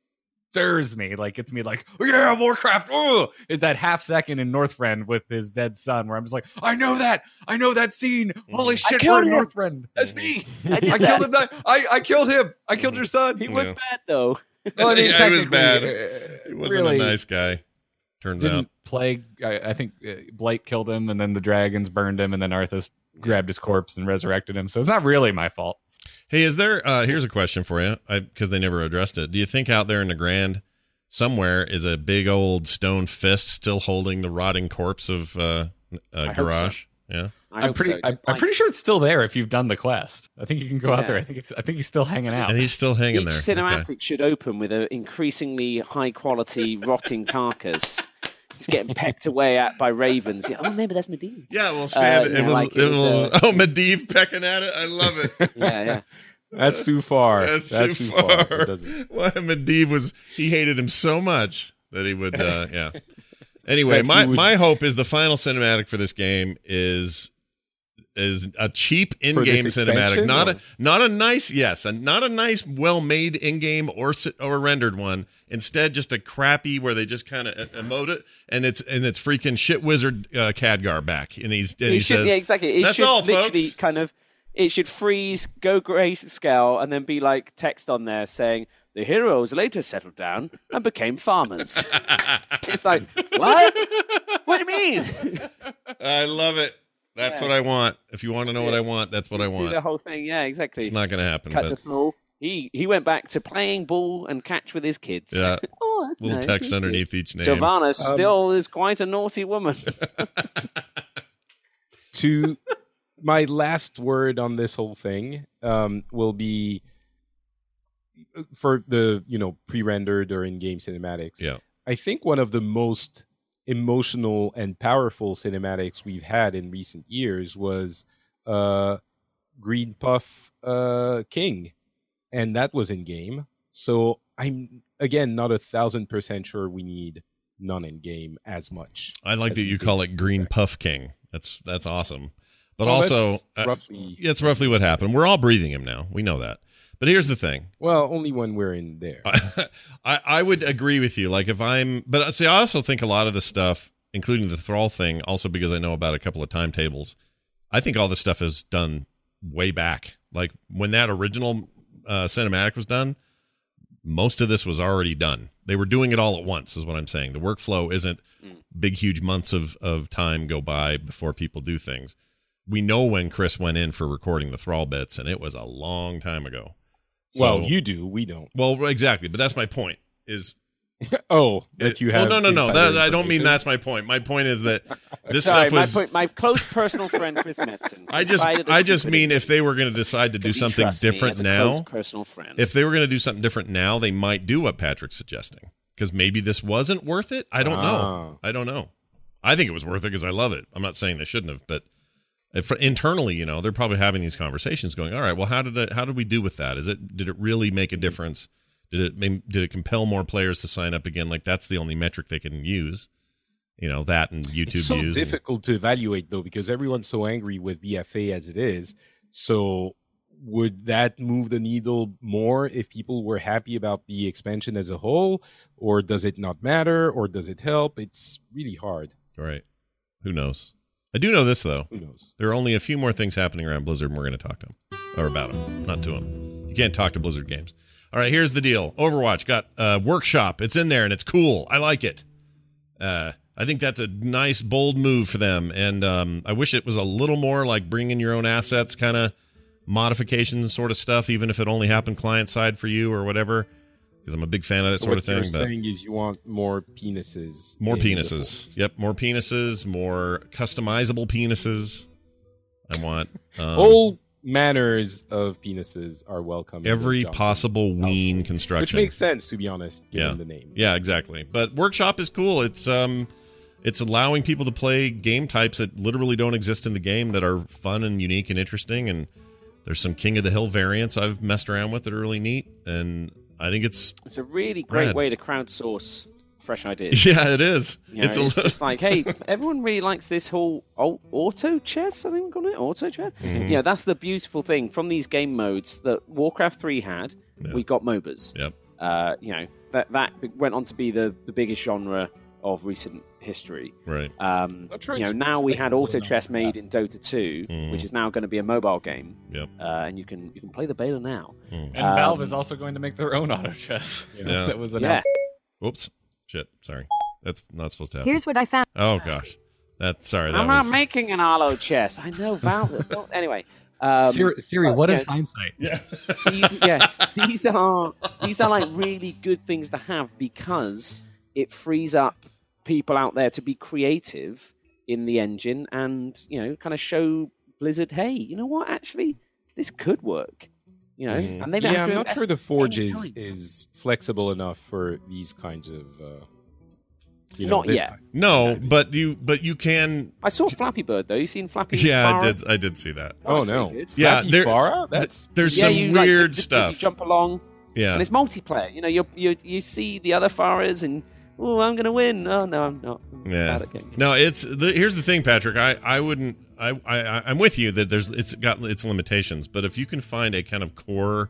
stirs me, like gets me like, oh, yeah, Warcraft. Oh, is that half second in Northrend with his dead son, where I'm just like, I know that, I know that scene. Holy shit, killed we're in him. Northrend. That's me. I, did I that. killed him. That, I I killed him. I killed your son. He was Yeah. bad though. Well, I mean, Yeah, he was technically, bad. uh, He wasn't really a nice guy. Turns didn't out. plague. I, I think uh, Blake killed him, and then the dragons burned him, and then Arthas grabbed his corpse and resurrected him. So it's not really my fault. Hey, is there? Uh, here's a question for you, because they never addressed it. Do you think out there in the Grand, somewhere, is a big old stone fist still holding the rotting corpse of uh, uh, hope so. Garage? Yeah. I I'm hope pretty. so, I'm, just I'm like- pretty sure it's still there if you've done the quest. I think you can go out Yeah. there. I think it's. I think he's still hanging out. And he's still hanging Each there. cinematic Okay. should open with an increasingly high quality rotting carcass. He's getting pecked away at by ravens. Yeah, oh, maybe that's Medivh. Yeah, well, stand. Uh, it yeah, was. like it it was. was, oh, Medivh pecking at it. I love it. Yeah, yeah. That's too far. That's, That's too, too far. far. It doesn't- Well, Medivh was. He hated him so much that he would. Uh, yeah. Anyway, That he my would- my hope is the final cinematic for this game is is a cheap in-game cinematic, not or? a not a nice yes, a, not a nice, well-made in-game or or rendered one. Instead, just a crappy where they just kind of emote it, and it's and it's freaking shit wizard uh, Khadgar back, and he's and he should, says, yeah, exactly. It "That's should all, literally folks." Kind of, it should freeze, go grayscale, and then be like text on there saying, "The heroes later settled down and became farmers." It's like, what? What do you mean? I love it. That's Yeah. what I want. If you want to know Yeah. what I want, that's what I Do want. the whole thing, yeah, exactly. It's not going to happen. Cut But to Thor. He he went back to playing ball and catch with his kids. Yeah. Oh, that's little nice. text That's underneath good. each name. Giovanna Um, still is quite a naughty woman. To my last word on this whole thing um, will be for the you know pre-rendered or in-game cinematics. Yeah. I think one of the most emotional and powerful cinematics we've had in recent years was uh, Green Puff uh, King, and that was in game. So I'm again not a thousand percent sure we need none in game as much. I like as that we you did call it in Green Direct. Puff King. That's that's awesome. But Well, also, that's uh, roughly it's roughly what happened. We're all breathing him now. We know that. But here's the thing. well, only when we're in there. I, I would agree with you. Like if I'm, but see, I also think a lot of the stuff, including the Thrall thing, also because I know about a couple of timetables, I think all this stuff is done way back. Like when that original uh, cinematic was done, most of this was already done. They were doing it all at once, is what I'm saying. The workflow isn't big, huge months of, of time go by before people do things. We know when Chris went in for recording the Thrall bits, and it was a long time ago. So, well, you do. We don't. well, exactly. But that's my point. Is Oh, that you have. well, no, no, no. insider That, I don't mean information? that's my point. My point is that this Sorry, stuff was. my, point, my close personal friend Chris Metzen. I just, confided I this just in mean me. if they were going to decide to do Because he something trusts me different as a now, close personal friend. if they were going to do something different now, they might do what Patrick's suggesting. Because maybe this wasn't worth it. I don't know. Ah. I don't know. I think it was worth it because I love it. I'm not saying they shouldn't have, but if, internally, you know, they're probably having these conversations, going, "All right, well, how did it, how did we do with that? Is it did it really make a difference? Did it did it compel more players to sign up again? Like that's the only metric they can use, you know, that and YouTube It's so views. and- difficult to evaluate though because everyone's so angry with B F A as it is. So would that move the needle more if people were happy about the expansion as a whole, or does it not matter, or does it help? It's really hard. Right? Who knows? I do know this though. Who knows? There are only a few more things happening around Blizzard, and we're going to talk to them or about them, not to them. You can't talk to Blizzard games. All right, here's the deal. Overwatch got uh, Workshop. It's in there, and it's cool. I like it. Uh, I think that's a nice, bold move for them, and um, I wish it was a little more like bringing your own assets kind of modifications sort of stuff, even if it only happened client-side for you or whatever, because I'm a big fan of that So sort what of thing. you're But saying is you want more penises. more in the penises. fold. Yep, more penises, more customizable penises. I want um, All manners of penises are welcome. in the every Johnson possible ween household. construction. Which makes sense, to be honest, given Yeah. the name. Yeah, exactly. But Workshop is cool. It's um it's allowing people to play game types that literally don't exist in the game that are fun and unique and interesting, and there's some King of the Hill variants I've messed around with that are really neat, and I think it's It's a really great Rad. way to crowdsource fresh ideas. yeah, it is. You know, it's it's a just like, hey, everyone really likes this whole au- auto chess. I think we call it auto chess. Mhm. Yeah, that's the beautiful thing from these game modes that Warcraft three had. Yeah. We got MOBAs. Yep. Uh, you know that that went on to be the, the biggest genre of recent history. right. Um, Not sure you know, it's now we had flexible auto enough chess for made that. in Dota two, Mhm. which is now going to be a mobile game. Yep. Uh, and you can you can play the beta now. Mm. And Um, Valve is also going to make their own auto chess. You know, Yeah. That was Yeah. announced. Whoops. Shit. Sorry. That's not supposed to happen. Here's what I found. oh gosh. That's sorry. That I'm was not making an auto chess. I know Valve. well, anyway. Um, Siri, Siri but, what yeah, is hindsight? yeah. these, yeah, these are these are like really good things to have because it frees up people out there to be creative in the engine and you know kind of show Blizzard, hey, you know what? Actually, this could work. You know, Mhm. and they don't Yeah, have I'm to not invest sure the Forge any is, time. is flexible enough for these kinds of. Uh, you know, Not this yet. kind. No, but you but you can. I saw Flappy Bird though. You seen Flappy? Yeah, I Farah? did. I did see that. Oh that's no! pretty good. Yeah, Flappy there- Farah? That's There's Yeah, some you, like, weird just- just stuff. You jump along. Yeah. And it's multiplayer. You know, you you you see the other Farahs and oh, I'm going to win. Oh no, I'm not. I'm Yeah. bad at games. No, it's the, here's the thing, Patrick. I, I wouldn't. I, I I'm with you that there's it's got its limitations, but if you can find a kind of core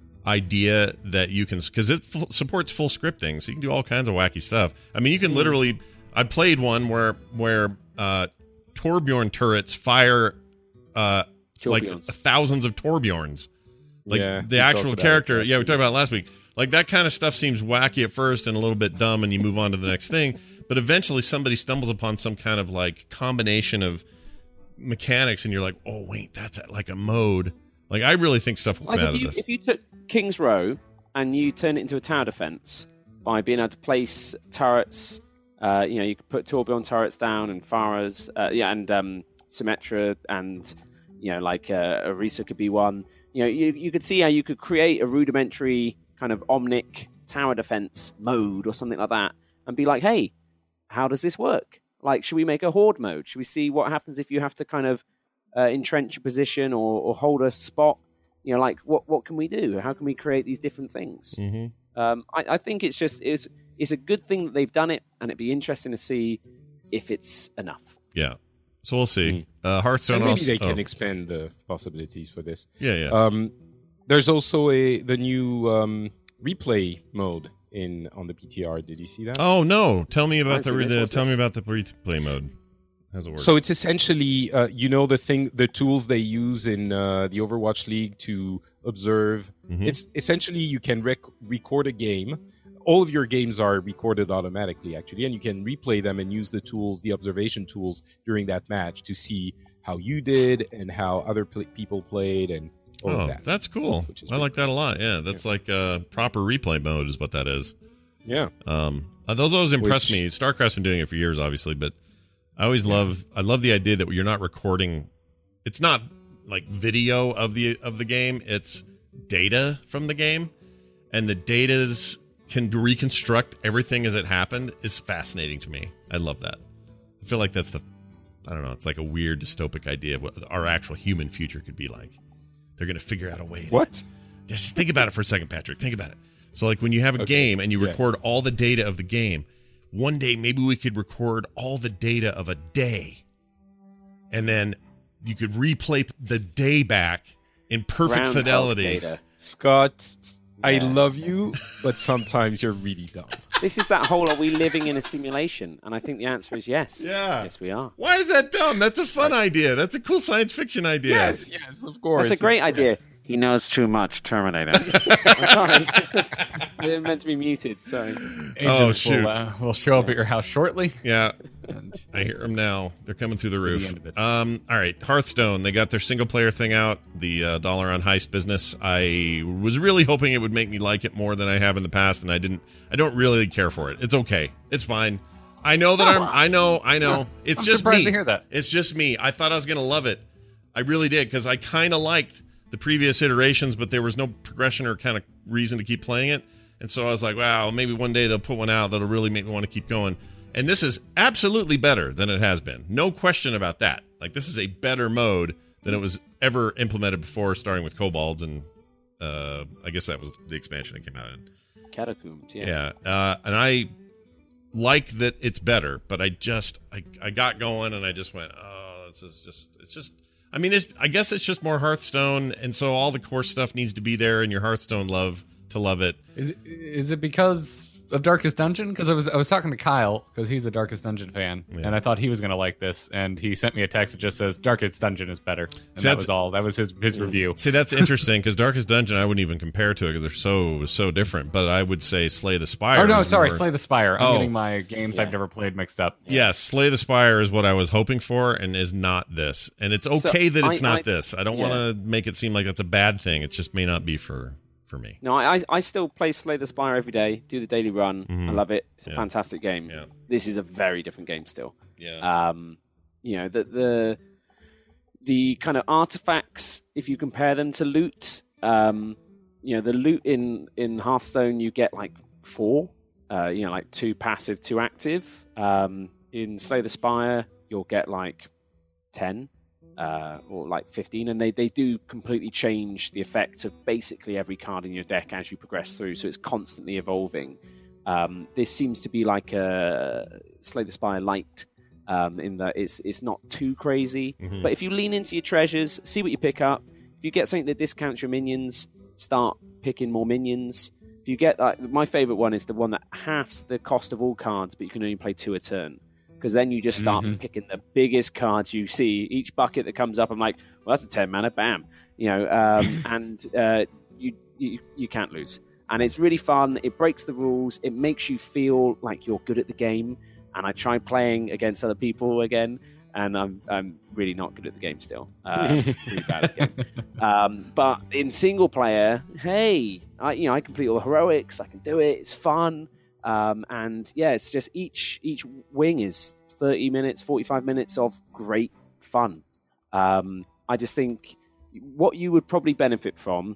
idea that you can, because it f- supports full scripting, so you can do all kinds of wacky stuff. I mean, you can literally. I played one where where uh, Torbjorn turrets fire uh, like thousands of Torbjorns. Like Yeah, the we actual talked about character. it Yeah, we last talked about it last week. Like that kind of stuff seems wacky at first and a little bit dumb, and you move on to the next thing. But eventually, somebody stumbles upon some kind of like combination of mechanics, and you're like, "Oh, wait, that's like a mode." Like I really think stuff will come Like out if, you, of this. if you took King's Row and you turn it into a tower defense by being able to place turrets, uh, you know, you could put Torbjorn turrets down and Farah's, uh, yeah, and um, Symmetra, and you know, like uh, Orisa could be one. You know, you you could see how you could create a rudimentary kind of Omnic tower defense mode or something like that, and be like, hey, how does this work? Like, should we make a horde mode? Should we see what happens if you have to kind of uh, entrench a position or, or hold a spot? You know, like what what can we do? How can we create these different things? Mm-hmm. Um, I, I think it's just it's it's a good thing that they've done it, and it'd be interesting to see if it's enough. Yeah, so we'll see. Uh, Hearthstone. And maybe also, they can oh. expand the possibilities for this. Yeah, yeah. Um, there's also a the new um, replay mode in on the P T R. Did you see that? Oh no! Tell me about I've the, seen this. the What's tell me this? about the replay mode. How's it work? So it's essentially, uh, you know, the thing, the tools they use in uh, the Overwatch League to observe. Mhm. It's essentially you can rec- record a game. All of your games are recorded automatically, actually, and you can replay them and use the tools, the observation tools during that match to see how you did and how other pl- people played and all oh, of that. that's cool. Which is I pretty like that a lot. Yeah, that's like uh, proper replay mode is what that is. Yeah. Um, uh, those always impress Which- me. StarCraft's been doing it for years, obviously, but I always love. I love the idea that you're not recording. It's not like video of the of the game. It's data from the game, and the data's can reconstruct everything as it happened is fascinating to me. I love that. I feel like that's the. I don't know. It's like a weird dystopic idea of what our actual human future could be like. They're going to figure out a way. To, What? Just think about it for a second, Patrick. Think about it. So, like when you have a Okay. game and you Yes. record all the data of the game, one day maybe we could record all the data of a day, and then you could replay the day back in perfect Groundhog fidelity. data. Scott, I Yeah. love you, but sometimes you're really dumb. This is that whole, are we living in a simulation? And I think the answer is yes. Yeah. Yes, we are. Why is that dumb? That's a fun idea. That's a cool science fiction idea. Yes, yes, of course. That's a great idea. He knows too much, Terminator. I'm sorry. They're meant to be muted, sorry. Agents Oh, shoot. Will, uh, will show up at your house shortly. Yeah, And I hear them now. They're coming through the the roof. end of it. Um, all right, Hearthstone. They got their single player thing out, the uh, dollar on heist business. I was really hoping it would make me like it more than I have in the past, and I didn't. I don't really care for it. It's okay. It's fine. I know that I'm. I know. I know. It's I'm just surprised me. to hear that. It's just me. I thought I was gonna love it. I really did because I kind of liked the previous iterations, but there was no progression or kind of reason to keep playing it. And so I was like, wow, maybe one day they'll put one out that'll really make me want to keep going. And this is absolutely better than it has been. No question about that. Like, this is a better mode than it was ever implemented before, starting with Kobolds. And uh, I guess that was the expansion it came out in. Catacombs, yeah. Yeah. Uh, and I like that it's better, but I just, I, I got going and I just went, oh, this is just, it's just, I mean, it's, I guess it's just more Hearthstone. And so all the core stuff needs to be there in your Hearthstone love to love it. Is it, is it because of Darkest Dungeon? Because I was I was talking to Kyle because he's a Darkest Dungeon fan, Yeah. and I thought he was gonna like this, and he sent me a text that just says Darkest Dungeon is better, and See, that that's- was all. That was his his review. See, that's interesting because Darkest Dungeon, I wouldn't even compare to it because they're so, so different. But I would say Slay the Spire. Oh no, is sorry, more- Slay the Spire. I'm Oh. getting my games I've never played mixed up. Yes, Slay the Spire is what I was hoping for and is not this. And it's okay So, that it's I- not I- this. I don't yeah. want to make it seem like that's a bad thing. It just may not be for, for me. No, I, I I still play Slay the Spire every day, do the daily run. Mhm. I love it. It's a Yeah. fantastic game. Yeah. This is a very different game still. Yeah. Um, you know, the, the the kind of artifacts, if you compare them to loot, um, you know, the loot in, in Hearthstone, you get like four, uh, you know, like two passive, two active. Um, in Slay the Spire, you'll get like ten. Uh, or like fifteen, and they, they do completely change the effect of basically every card in your deck as you progress through, so it's constantly evolving. Um, this seems to be like a Slay the Spire light, um, in that it's it's not too crazy. Mhm. But if you lean into your treasures, see what you pick up. If you get something that discounts your minions, start picking more minions. If you get like my favorite one is the one that halves the cost of all cards, but you can only play two a turn. Because then you just start Mhm. picking the biggest cards you see. Each bucket that comes up, I'm like, well, that's a ten mana, bam, you know, um, and uh, you, you you can't lose. And it's really fun. It breaks the rules. It makes you feel like you're good at the game. And I tried playing against other people again, and I'm I'm really not good at the game still. Uh, really bad at the game. Um, but in single player, hey, I you know I complete all the heroics. I can do it. It's fun. Um, and yeah, it's just each each wing is thirty minutes, forty-five minutes of great fun. Um, I just think what you would probably benefit from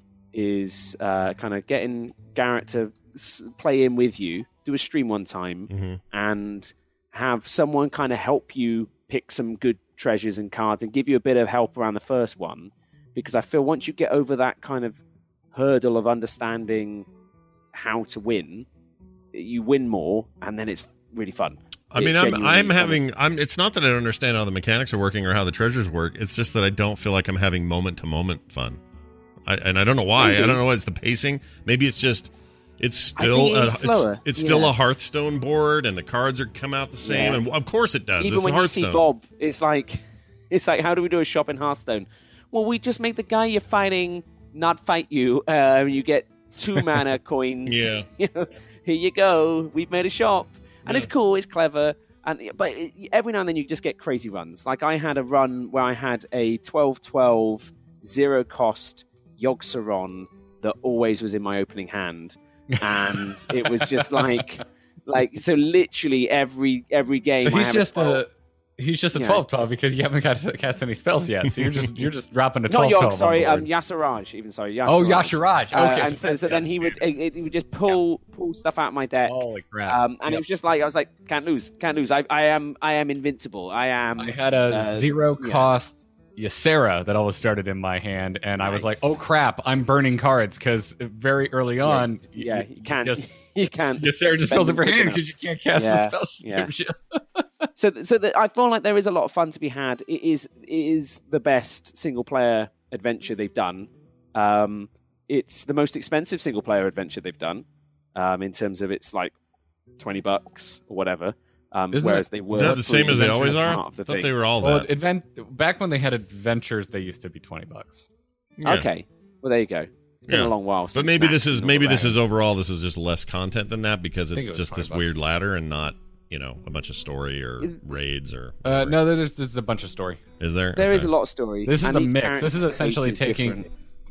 is uh, kind of getting Garrett to s- play in with you, do a stream one time, Mm-hmm. and have someone kind of help you pick some good treasures and cards and give you a bit of help around the first one. Because I feel once you get over that kind of hurdle of understanding how to win, you win more, and then it's really fun. I It mean, I'm genuinely I'm is. having I'm. It's not that I don't understand how the mechanics are working or how the treasures work. It's just that I don't feel like I'm having moment to moment fun. I, and I don't know why. Maybe. I don't know. It's the pacing. Maybe it's just it's still think it a, is it's, slower. it's still Yeah. a Hearthstone board, and the cards are come out the same. Yeah. And of course it does. Even This is when you see Hearthstone. Bob, it's like, it's like, how do we do a shop in Hearthstone? Well, we just make the guy you're fighting not fight you. Uh, you get two mana coins. Yeah. You know, here you go. We've made a shop, and Yeah. it's cool. It's clever. And but it, every now and then you just get crazy runs. Like I had a run where I had a twelve twelve zero cost Yogg-Saron that always was in my opening hand, and it was just like, like so literally every every game. So I he's have just twelve. a he's just a Yeah. twelve twelve because you haven't got to cast any spells yet. So you're just you're just dropping a Not twelve Yogg, twelve. sorry, on um, board. Yasiraj. Even sorry, Yasiraj. Oh, Yasiraj. Uh, Okay, and so, so then he would it, he would just pull pull stuff out of my deck. Holy crap! Um, and Yep. it was just like I was like, can't lose, can't lose. I, I am, I am invincible. I am. I had a uh, zero yeah. cost Ysera that always started in my hand, and I was like, Nice. "Oh crap! I'm burning cards," because very early on, yeah, you can't. just you can't. Ysera just spend fills up them your quick hand enough. because you can't cast Yeah, the spell she yeah. gives you. So, th- so that I feel like there is a lot of fun to be had. It is, it is the best single player adventure they've done. Um, it's the most expensive single player adventure they've done. Um, in terms of it's like twenty bucks or whatever. Um, Isn't whereas it- they were They're the same as they adventure always as Oh, are. part I of the thought thing. they were all Well, that. advent back when they had adventures, they used to be twenty bucks. Yeah. Okay, well there you go. It's been Yeah. a long while. But since maybe this Max is and all maybe of this that. is overall this is just less content than that because think it's it was just this twenty bucks. weird ladder and not, you know, a bunch of story or It- raids or Uh, whatever. no, there's there's a bunch of story. Is there? There is Okay. a lot of story. This is and a each mix. character This is essentially is taking- different.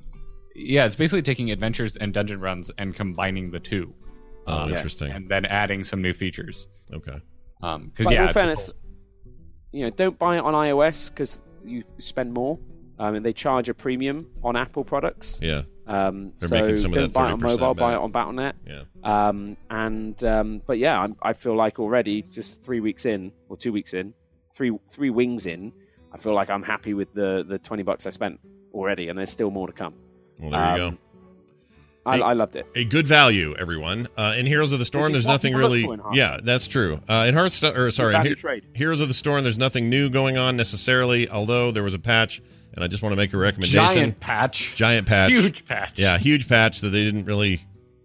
Yeah, it's basically taking adventures and dungeon runs and combining the two, Oh, Um, interesting. and then adding some new features. Okay. Um, because But yeah, in it's fairness, just- you know, don't buy it on iOS because you spend more, um, and they charge a premium on Apple products. Yeah. Um, They're so making some of don't that buy it on thirty percent mobile, buy it back. on Battle dot net. Yeah. Um, and um, but yeah, I'm, I feel like already just three weeks in or two weeks in, three three wings in, I feel like I'm happy with the the twenty bucks I spent already, and there's still more to come. Well, there you Um, go. I, Hey, I loved it. A good value, everyone. Uh, in Heroes of the Storm, Which is there's what nothing people look really. for in Hearthstone. Yeah, that's true. Uh, in Hearthstone, or sorry, in Value He- trade. Heroes of the Storm, there's nothing new going on necessarily. Although there was a patch, and I just want to make a recommendation. giant patch, Giant patch. huge patch. Yeah, huge patch that they didn't really.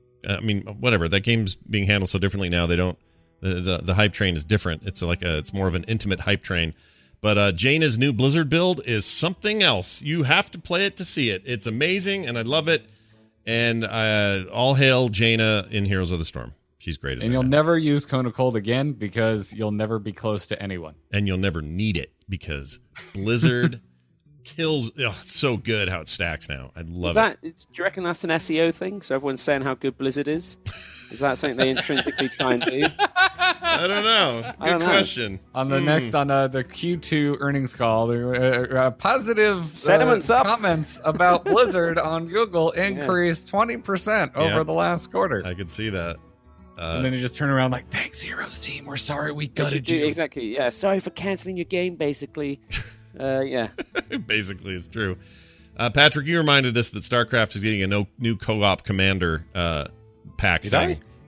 I mean, whatever. That game's being handled so differently now. They don't. The the, the hype train is different. It's like a. It's more of an intimate hype train. But uh, Jaina's new Blizzard build is something else. You have to play it to see it. It's amazing, and I love it. And uh, all hail Jaina in Heroes of the Storm. She's great at and that you'll now. never use Cone of Cold again because you'll never be close to anyone. and you'll never need it because Blizzard kills. Oh, it's so good how it stacks now. I love Is that? Do you reckon that's an S E O thing? So everyone's saying how good Blizzard is. Is that something they intrinsically try and do? it. I don't know. Good I don't know. question. On the Hmm. next on uh, the Q two earnings call, there were uh, uh, positive Sentiments uh, up. comments about Blizzard on Google increased twenty percent over Yeah. the last quarter. I could see that. Uh, And then you just turn around like, "Thanks, Heroes team. We're sorry we They should gutted do- you." Exactly. Yeah. Sorry for canceling your game. Basically. uh, yeah. basically, it's true. Uh, Patrick, you reminded us that StarCraft is getting a no, new co-op commander uh, pack Did thing.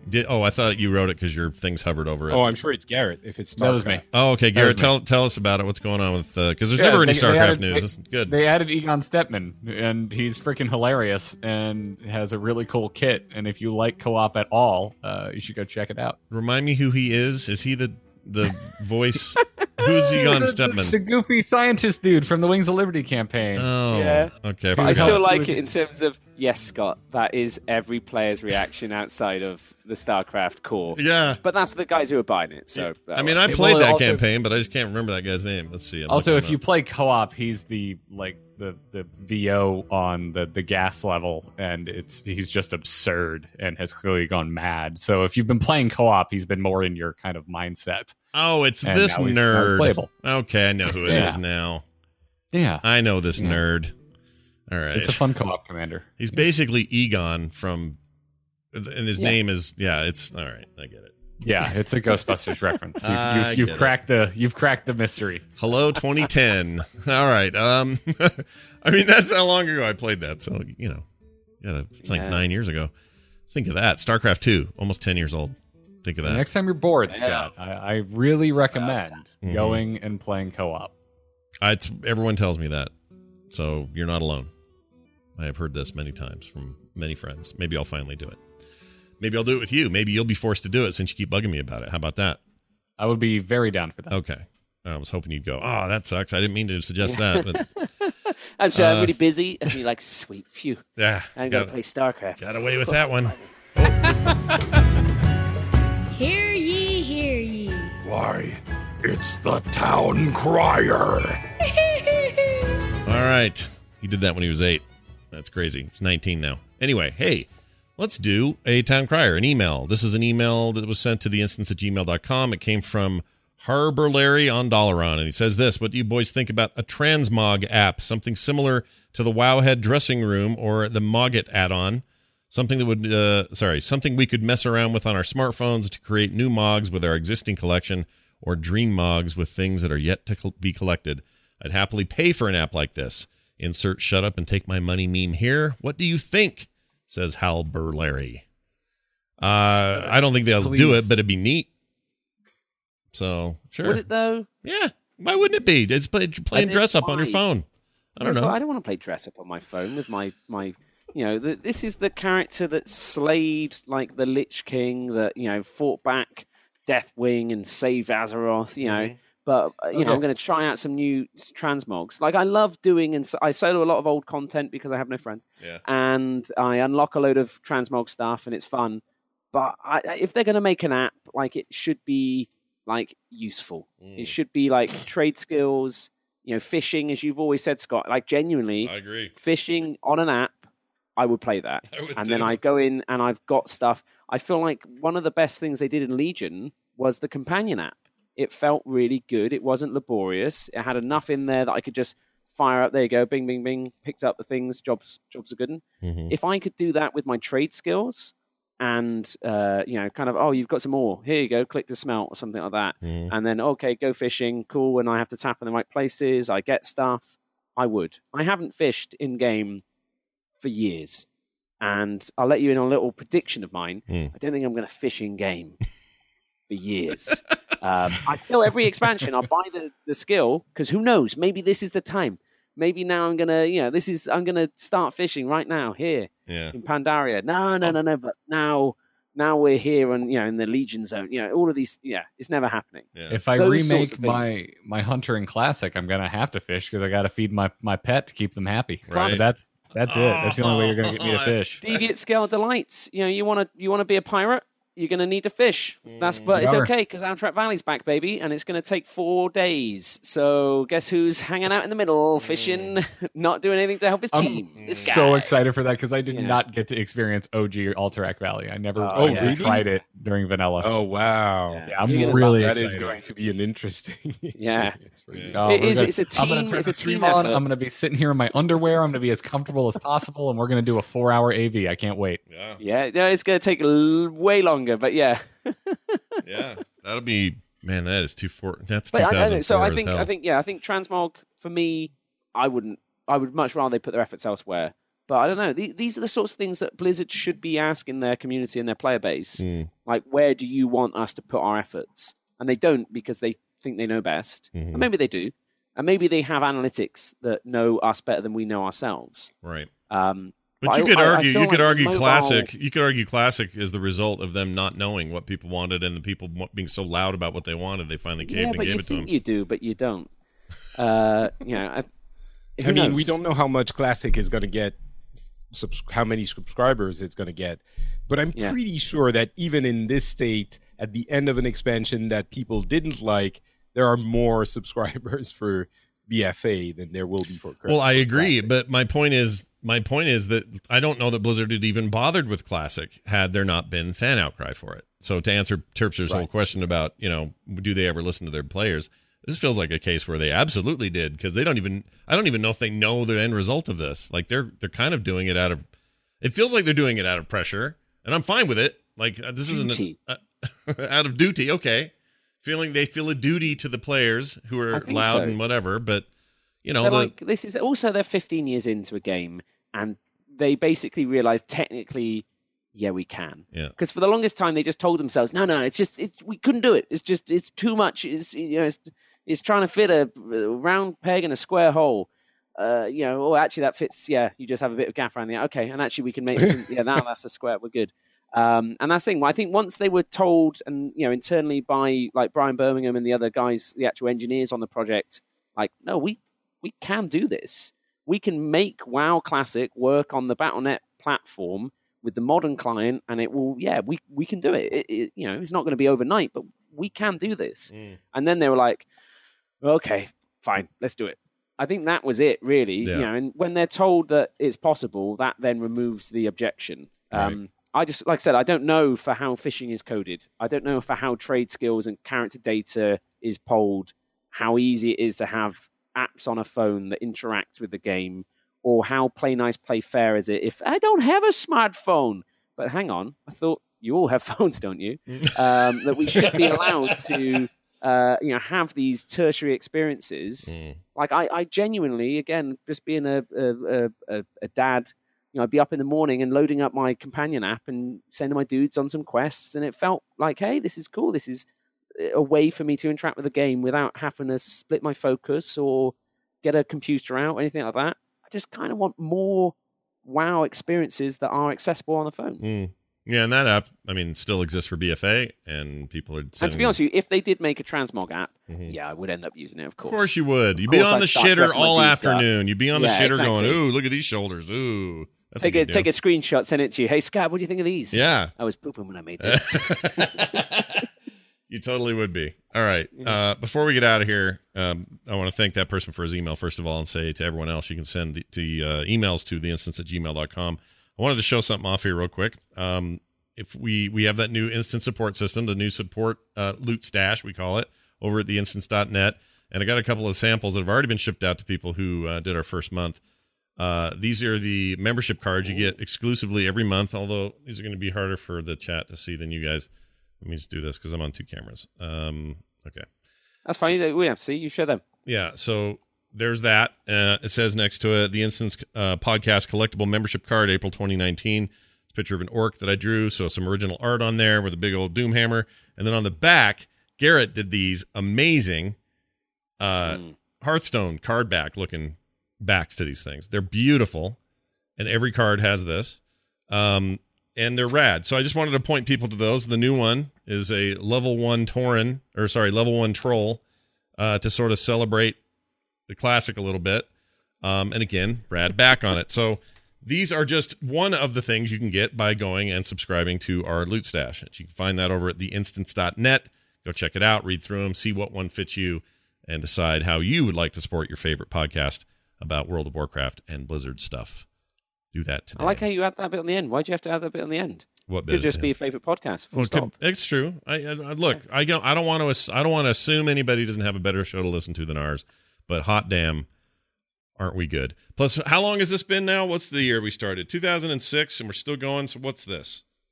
Did, oh, I thought you wrote it because your things hovered over it. Oh, I'm sure it's Garrett. If it's That was me. StarCraft. Oh, okay, Garrett, was tell tell us about it. What's going on with because there's Yeah, never any they- they StarCraft added- news. they- This is good. They added Egon Stepman, and he's freaking hilarious and has a really cool kit. And if you like co-op at all, uh, you should go check it out. Remind me who he is. Is he the the voice? Who's Egon Stepman? The goofy scientist dude from the Wings of Liberty campaign. Oh, Yeah. okay. I I forgot. still Who like is it it? in terms of yes, Scott. That is every player's reaction outside of the StarCraft core. Yeah. But that's the guys who are buying it. So I mean, I Well, played that also- campaign, but I just can't remember that guy's name. Let's see. I'm Also, looking if him you up. play co-op, he's the like the the V O on the the gas level, and it's he's just absurd and has clearly gone mad. So if you've been playing co-op, he's been more in your kind of mindset. oh, it's And this now he's- now he's nerd. playable. Okay, I know who it is Yeah. now. Yeah, I know this Yeah. nerd. All right. it's a fun co-op commander. He's basically Egon from, and his Yeah. name is yeah. It's all right. I get it. Yeah, it's a Ghostbusters reference. You've, I you've, you've get it. cracked the you've cracked the mystery. Hello, twenty ten. All right. Um, I mean that's how long ago I played that. So you know, yeah, it's like Yeah. nine years ago. Think of that. StarCraft two, almost ten years old. Think of that. Next time you're bored, Yeah. Scott, I, I really recommend Mhm. going and playing co-op. I, it's, everyone tells me that, so you're not alone. I have heard this many times from many friends. Maybe I'll finally do it. Maybe I'll do it with you. Maybe you'll be forced to do it since you keep bugging me about it. How about that? I would be very down for that. Okay. I was hoping you'd go, oh, that sucks. I didn't mean to suggest that. But I'm sorry, I'm Uh, really busy. And you're like, sweet, phew. yeah, I'm going got, to play StarCraft. got away with that one. Hear ye, hear ye. Why, it's the town crier. All right. He did that when he was eight. That's crazy. He's nineteen now. Anyway, hey, let's do a town crier, an email. This is an email that was sent to the instance at gmail dot com. It came from Harbor Larry on Dalaran, and he says this: what do you boys think about a transmog app, something similar to the Wowhead dressing room or the Mogget add-on? Something that would, uh, sorry, something we could mess around with on our smartphones to create new mogs with our existing collection, or dream mogs with things that are yet to col- be collected. I'd happily pay for an app like this. Insert shut up and take my money meme here. What do you think? Says Hal Burlary. Uh, I don't think they'll Please. do it, but it'd be neat. So, sure. Would it, though? Yeah. Why wouldn't it be? It's play, playing think dress up on your why? phone. I don't Yeah, know. but I don't want to play dress up on my phone with my, my you know, the, this is the character that slayed, like, the Lich King, that, you know, fought back Deathwing and saved Azeroth, you know. Mm-hmm. But, uh, you know, Okay. I'm going to try out some new transmogs. Like, I love doing, and so- I solo a lot of old content because I have no friends. Yeah. And I unlock a load of transmog stuff, and it's fun. But I, if they're going to make an app, like, it should be, like, useful. Mm. It should be, like, trade skills, you know, fishing, as you've always said, Scott. Like, genuinely, I agree. fishing on an app, I would play that. I would And too. then I go in and I've got stuff. I feel like one of the best things they did in Legion was the companion app. It felt really good. It wasn't laborious. It had enough in there that I could just fire up. There you go, bing, bing, bing. Picked up the things. Jobs, jobs are good. Mhm. If I could do that with my trade skills, and uh, you know, kind of, oh, you've got some more. Here you go. Click to smelt or something like that. Mhm. And then, okay, go fishing. Cool. When I have to tap in the right places, I get stuff. I would. I haven't fished in game for years. And I'll let you in on a little prediction of mine. Mm. I don't think I'm going to fish in game for years. um, I still, every expansion, I'll buy the, the skill because who knows? Maybe this is the time. Maybe now I'm going to, you know, this is, I'm going to start fishing right now here Yeah. in Pandaria. No, no, no, no. But now, now we're here and, you know, in the Legion zone, you know, all of these, yeah, it's never happening. Yeah. If I Those sorts remake of my things. my hunter in classic, I'm gonna have to fish because I got to feed my, my pet to keep them happy. Right. So that's that's it. That's the only way you're gonna get me to Oh, fish. Deviate scale delights. You know, you want to, you want to be a pirate. You're going to need to fish. That's, Mm. but it's Yar. okay because Outtrack Valley's back, baby, and it's going to take four days. So guess who's hanging out in the middle, fishing, not doing anything to help his I'm team? This guy. So excited for that because I did Yeah. not get to experience O G Alterac Valley. I never Oh, I really? tried it during vanilla. Oh wow, Yeah. yeah, I'm You're gonna really that is excited. going to be an interesting Yeah. experience for you. Oh, It we're is- gonna- it's a I'm gonna team- turn it's the a team stream on. effort. I'm gonna be sitting here in my underwear. I'm gonna be as comfortable as possible, and we're gonna do a four-hour A V. I can't wait. Yeah. Yeah, no, it's going to take a l- way longer, but yeah. Yeah. That'll be, man, that is two four. That's But I- I, 2004 know, so I as think, hell. I think, yeah, I think transmog for me, I wouldn't. I would much rather they put their efforts elsewhere. But I don't know. These, these are the sorts of things that Blizzard should be asking their community and their player base. Mm. Like, where do you want us to put our efforts? And they don't because they think they know best. Mm-hmm. And maybe they do. And maybe they have analytics that know us better than we know ourselves. Right. Um, but, but you I, could I, argue, I you like could argue mobile... classic. You could argue classic is the result of them not knowing what people wanted and the people being so loud about what they wanted. They finally caved yeah, and but gave you it to think them. You do, but you don't. Uh, you know, I, I mean, knows? we don't know how much Classic is going to get, subs- how many subscribers it's going to get, but I'm Yeah. pretty sure that even in this state, at the end of an expansion that people didn't like, there are more subscribers for B F A than there will be for. Well, I for agree, Classic. but my point is, my point is that I don't know that Blizzard had even bothered with Classic had there not been fan outcry for it. So to answer Terpster's Right. whole question about, you know, do they ever listen to their players? This feels like a case where they absolutely did, because they don't even, I don't even know if they know the end result of this. Like they're they're kind of doing it out of, it feels like they're doing it out of pressure, and I'm fine with it. Like this Duty. isn't a, out of duty, okay. Feeling they feel a duty to the players who I are think loud so. and whatever, but you know, They're the, like, this is also they're fifteen years into a game, and they basically realize technically, yeah, we can. Yeah. Because for the longest time, they just told themselves, no, no, it's just it, we couldn't do it. It's just it's too much. It's you know, it's, it's trying to fit a, a round peg in a square hole. Uh, you know, oh, actually that fits. Yeah, you just have a bit of gap around the okay, and actually we can make this. Yeah, now that's a square. We're good. Um, and that's the thing. I think once they were told, and you know, internally by like Brian Birmingham and the other guys, the actual engineers on the project, like, no, we we can do this. We can make WoW Classic work on the Battle dot net platform with the modern client, and it will. Yeah, we we can do it. it, it you know, it's not going to be overnight, but we can do this. Mm. And then they were like, okay, fine, let's do it. I think that was it, really. Yeah. You know, and when they're told that it's possible, that then removes the objection. Um, Right. I just, like I said, I don't know for how phishing is coded. I don't know for how trade skills and character data is polled, how easy it is to have apps on a phone that interact with the game, or how play nice, play fair is it if I don't have a smartphone. But hang on, I thought you all have phones, don't you? um, that we should be allowed to, uh, you know, have these tertiary experiences. Mm. Like I, I genuinely, again, just being a a, a a dad, you know, I'd be up in the morning and loading up my companion app and sending my dudes on some quests, and it felt like, hey, this is cool. This is a way for me to interact with the game without having to split my focus or get a computer out or anything like that. I just kind of want more WoW experiences that are accessible on the phone. Mm. Yeah, and that app, I mean, still exists for B F A, and people are. And to sending- be honest with you, if they did make a transmog app, Mhm. yeah, I would end up using it, of Of course. course you would. You'd Of be course on I'd the start shitter dressing my all dudes up. afternoon. You'd be on the Yeah, shitter going, exactly. ooh, look at these shoulders. Ooh. That's Take a a, good take deal. a screenshot, send it to you. Hey, Scott, what do you think of these? Yeah. I was pooping when I made this. You totally would be. All right. Uh, before we get out of here, um, I want to thank that person for his email, first of all, and say to everyone else, you can send the, the uh, emails to the instance at gmail dot com. I wanted to show something off here real quick. Um, if we, we have that new instant support system, the new support uh, loot stash, we call it, over at the instance dot net. And I got a couple of samples that have already been shipped out to people who uh, did our first month. Uh, these are the membership cards you get exclusively every month, although these are going to be harder for the chat to see than you guys. Let me just do this because I'm on two cameras. Um, okay. That's fine. You- We have to see. You show them. Yeah, so there's that. Uh, it says next to it, the Instance uh, Podcast Collectible Membership Card, April twenty nineteen. It's a picture of an orc that I drew, so some original art on there with a big old doom hammer. And then on the back, Garrett did these amazing uh, Mm. Hearthstone card back looking backs to these things. They're beautiful, and every card has this. Um, and they're rad. So I just wanted to point people to those. The new one is a level one Tauren, or sorry, level one Troll, uh, to sort of celebrate the classic a little bit. Um, and again, rad back on it. So these are just one of the things you can get by going and subscribing to our Loot Stash. You can find that over at the instance dot net. Go check it out, read through them, see what one fits you, and decide how you would like to support your favorite podcast about World of Warcraft and Blizzard stuff. Do that today. I like how you add that bit on the end. Why'd you have to add that bit on the end? What It bit? could just Yeah. be a favorite podcast. Full Well, it could- stop. it's true. I, I, I look. I don't. I don't want to. ass- I don't want to assume anybody doesn't have a better show to listen to than ours. But hot damn, aren't we good? Plus, how long has this been now? What's the year we started? two thousand six, and we're still going. So what's this?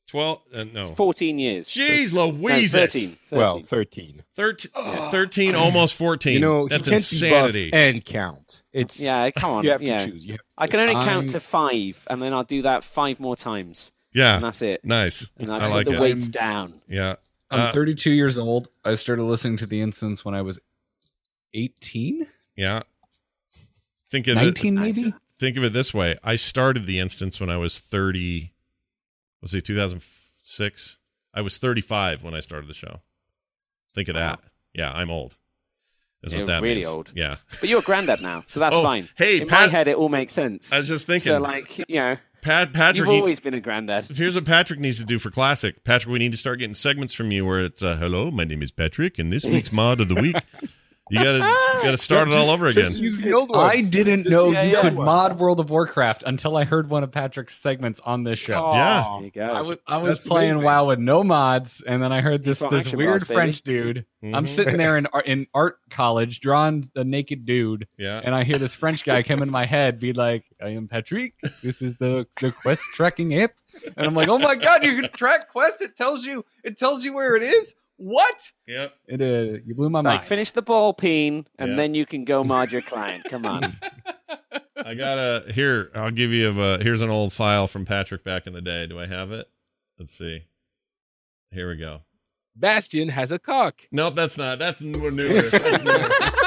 twelve. Uh, no, It's fourteen years. Jeez, No, Louise. thirteen. thirteen. Well, thirteen. thirteen, thirteen, almost fourteen. You know, that's he can't insanity. be buff and count. It's Yeah, come on. You have yeah. to choose. You have I can only I- count to five, and then I'll do that five more times, yeah, and that's it. nice. And I, I put like the it. weights down. Yeah. I'm Uh, thirty-two years old. I started listening to the Instance when I was eighteen, yeah. Think of nineteen it. maybe. Think of it this way: I started the Instance when I was thirty. Let's see, two thousand six. I was thirty-five when I started the show. Think of that. Yeah, I'm old. Is You're what that really means. old. Yeah. But you're a granddad now, so that's Oh, fine. hey, In Pat- my head, it all makes sense. I was just thinking. So, like, you know, Pat Patrick. you've he- always been a granddad. Here's what Patrick needs to do for Classic. Patrick, we need to start getting segments from you where it's, uh, hello, my name is Patrick, and this week's mod of the week. You gotta, you gotta start it all over again. Just use the old ones. I didn't Just know use you the could old ones. mod World of Warcraft until I heard one of Patrick's segments on this show. Oh, Yeah. There you go. I was I was That's playing amazing. WoW with no mods, and then I heard this Default this action weird boss, baby. French dude. I'm Mhm. sitting there in ar- in art college drawing a naked dude, Yeah. and I hear this French guy come into my head, be like, "I am Patrick. This is the the quest tracking app," and I'm like, "Oh my god, you can track quests! It tells you it tells you where it is. What?" Yep. It uh, you blew my It's mind. like, finish the ball peen, and Yeah. then you can go mod your client. Come on. I gotta here. I'll give you a. Here's an old file from Patrick back in the day. Do I have it? Let's see. Here we go. Bastion has a cock. Nope, that's not. That's more newer. That's newer.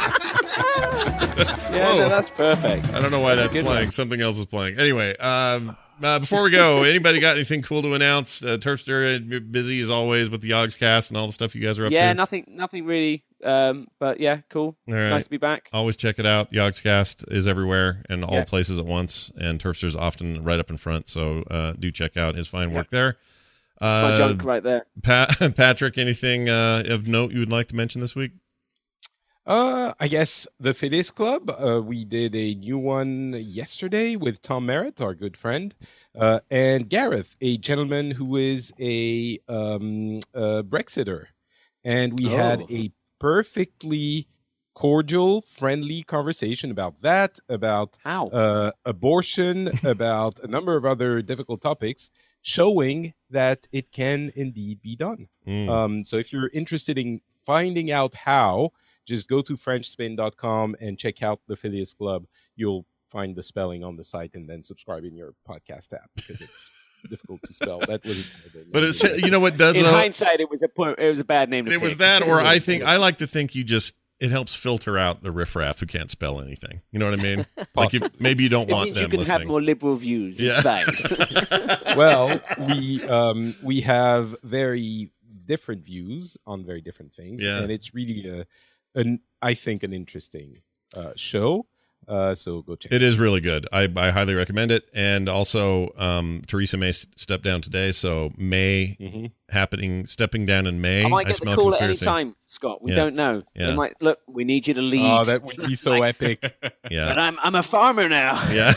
Yeah, Whoa. no, that's perfect. I don't know why that's Good playing. one. Something else is playing. Anyway, um, uh, before we go, anybody got anything cool to announce? Uh, Terpster busy as always with the Yogscast and all the stuff you guys are up Yeah, to. nothing, nothing really. Um, but yeah, cool. All right. Nice to be back. Always check it out. Yogscast is everywhere and all Yeah. places at once, and Terpster's often right up in front. So uh, do check out his fine work there. My Uh, junk right there. Pat, Patrick, anything uh, of note you would like to mention this week? Uh, I guess the Phileas Club. Uh, we did a new one yesterday with Tom Merritt, our good friend, uh, and Gareth, a gentleman who is a um, uh, Brexiter, and we had Oh. a perfectly cordial, friendly conversation about that, about How? uh, abortion, about a number of other difficult topics, showing that it can indeed be done. Mm. Um, so if you're interested in finding out how, just go to french spin dot com and check out the Phileas Club. You'll find the spelling on the site and then subscribe in your podcast app because it's difficult to spell. That was, But it's you know what does In though? hindsight, it was a po- it was a bad name. To It was pick. that, or I think I like to think you just it helps filter out the riffraff who can't spell anything. You know what I mean? Like you, maybe you don't It want means you them can listening. have more liberal views. It's fine. well, we um, we have very different views on very different things, Yeah. and it's really a, an I think an interesting uh, show. Uh, so go check It is really good. I, I highly recommend it. And also, um, Theresa May s- stepped down today, so May Mhm. happening, stepping down in May. I might get smell the call at any conspiracy. time, Scott. We Yeah. don't know. Yeah. They might look. We need you to lead. Oh, that would be so epic. But Yeah, I'm I'm a farmer now. yeah.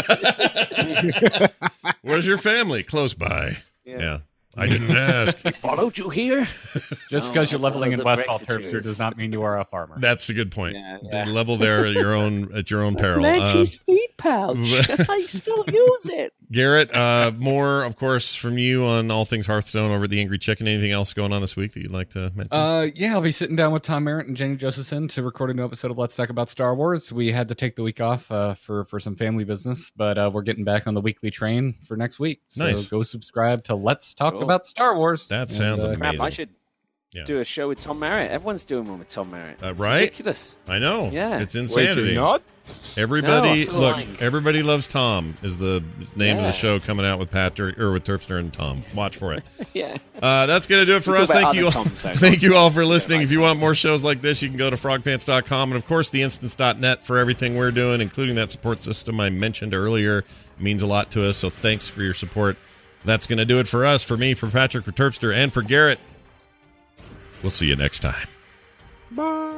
Where's your family? Close by. Yeah. Yeah, I didn't ask. Followed you here. Just Oh, because you're I leveling in follow the Westfall Terpster Brexiteers. does not mean you are a farmer. That's a good point. Yeah, The yeah. level there at your own at your own peril. Uh, Manchi's feed pouch. I still use it. Garrett, uh, more, of course, from you on all things Hearthstone over at the Angry Chicken. Anything else going on this week that you'd like to mention? Uh, yeah, I'll be sitting down with Tom Merritt and Jenny Josephson to record a new episode of Let's Talk About Star Wars. We had to take the week off uh, for for some family business, but uh, we're getting back on the weekly train for next week. So Nice. go subscribe to Let's Talk Cool. About Star Wars. That sounds uh, amazing. Crap, I should Yeah. do a show with Tom Merritt. Everyone's doing one with Tom Merritt. Uh, It's right? ridiculous. I know. Yeah. It's Wait, insanity. you're not? Everybody, No, I feel look, like- everybody loves Tom is the name of Yeah. the show coming out with Patrick or with Terpster and Tom. Watch for it. Yeah. Uh, that's gonna do it for We us. talk about Thank you, all, other Toms, though. thank you all for listening. If you want more shows like this, you can go to frog pants dot com and of course the instance dot net for everything we're doing, including that support system I mentioned earlier. It means a lot to us. So thanks for your support. That's gonna do it for us. For me, for Patrick, for Terpster, and for Garrett. We'll see you next time. Bye.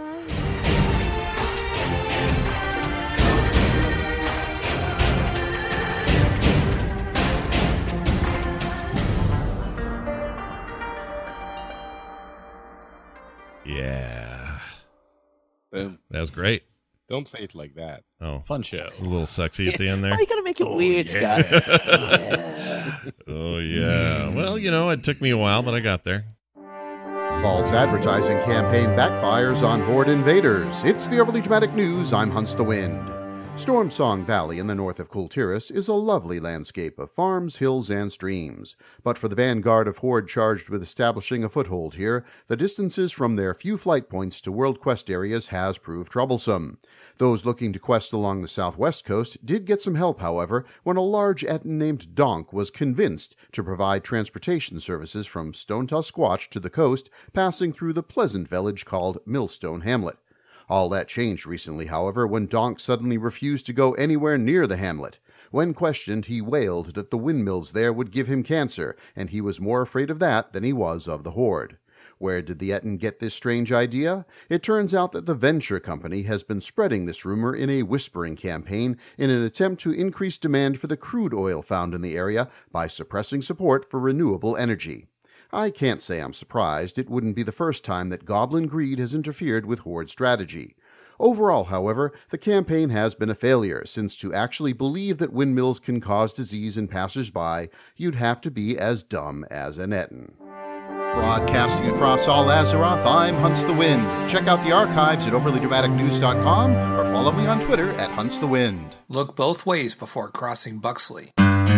Yeah, Boom. that was great. Don't say it like that. Oh, Fun show. It's a little sexy at the end there. Why are you going to make it Oh, weird, yeah. Scott? Yeah. Oh, yeah. Well, you know, it took me a while, but I got there. False advertising campaign backfires on Horde invaders. It's the Overly Dramatic News. I'm Hunts the Wind. Storm Song Valley in the north of Kultiris is a lovely landscape of farms, hills, and streams. But for the vanguard of Horde charged with establishing a foothold here, the distances from their few flight points to World Quest areas has proved troublesome. Those looking to quest along the southwest coast did get some help, however, when a large Ettin named Donk was convinced to provide transportation services from Stone Tusk Squatch to the coast, passing through the pleasant village called Millstone Hamlet. All that changed recently, however, when Donk suddenly refused to go anywhere near the hamlet. When questioned, he wailed that the windmills there would give him cancer, and he was more afraid of that than he was of the Horde. Where did the Ettin get this strange idea? It turns out that the Venture Company has been spreading this rumor in a whispering campaign in an attempt to increase demand for the crude oil found in the area by suppressing support for renewable energy. I can't say I'm surprised. It wouldn't be the first time that Goblin greed has interfered with Horde strategy. Overall, however, the campaign has been a failure, since to actually believe that windmills can cause disease in passers-by, you'd have to be as dumb as an Ettin. Broadcasting across all Azeroth, I'm Hunts the Wind. Check out the archives at overly dramatic news dot com or follow me on Twitter at Hunts the Wind. Look both ways before crossing Buxley.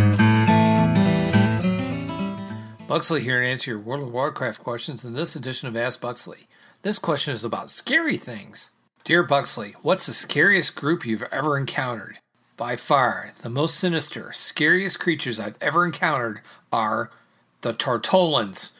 Buxley here to answer your World of Warcraft questions in this edition of Ask Buxley. This question is about scary things. Dear Buxley, what's the scariest group you've ever encountered? By far, the most sinister, scariest creatures I've ever encountered are the Tortolans.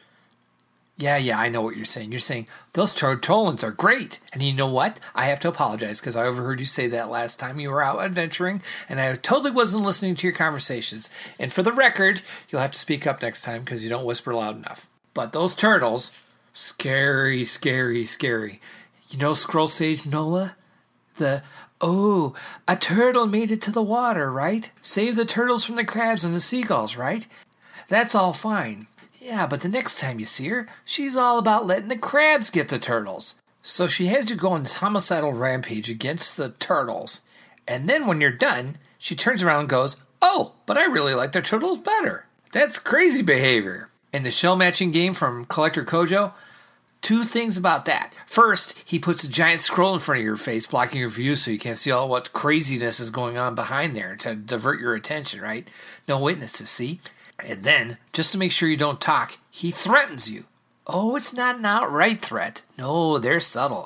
Yeah, yeah, I know what you're saying. You're saying, those Tortolans are great. And you know what? I have to apologize because I overheard you say that last time you were out adventuring, and I totally wasn't listening to your conversations. And for the record, you'll have to speak up next time because you don't whisper loud enough. But those turtles, scary, scary, scary. You know Scroll Sage Nola? The, oh, a turtle made it to the water, right? Save the turtles from the crabs and the seagulls, right? That's all fine. Yeah, but the next time you see her, she's all about letting the crabs get the turtles. So she has you go on this homicidal rampage against the turtles. And then when you're done, she turns around and goes, oh, but I really like the turtles better. That's crazy behavior. In the shell matching game from Collector Kojo, two things about that. First, he puts a giant scroll in front of your face, blocking your view so you can't see all what craziness is going on behind there to divert your attention, right? No witnesses, see? And then, just to make sure you don't talk, he threatens you. Oh, it's not an outright threat. No, they're subtle.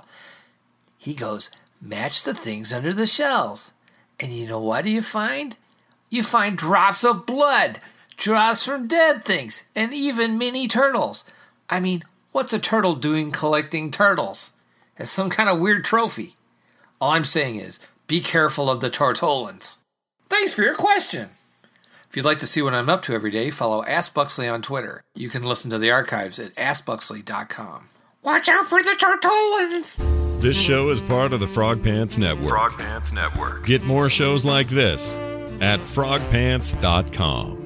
He goes, match the things under the shells. And you know what do you find? You find drops of blood, drops from dead things, and even mini turtles. I mean, what's a turtle doing collecting turtles? As some kind of weird trophy. All I'm saying is, be careful of the Tortolans. Thanks for your question. If you'd like to see what I'm up to every day, follow Ask Buxley on Twitter. You can listen to the archives at ask buxley dot com. Watch out for the Tortolans! This show is part of the Frog Pants Network. Frog Pants Network. Get more shows like this at frog pants dot com.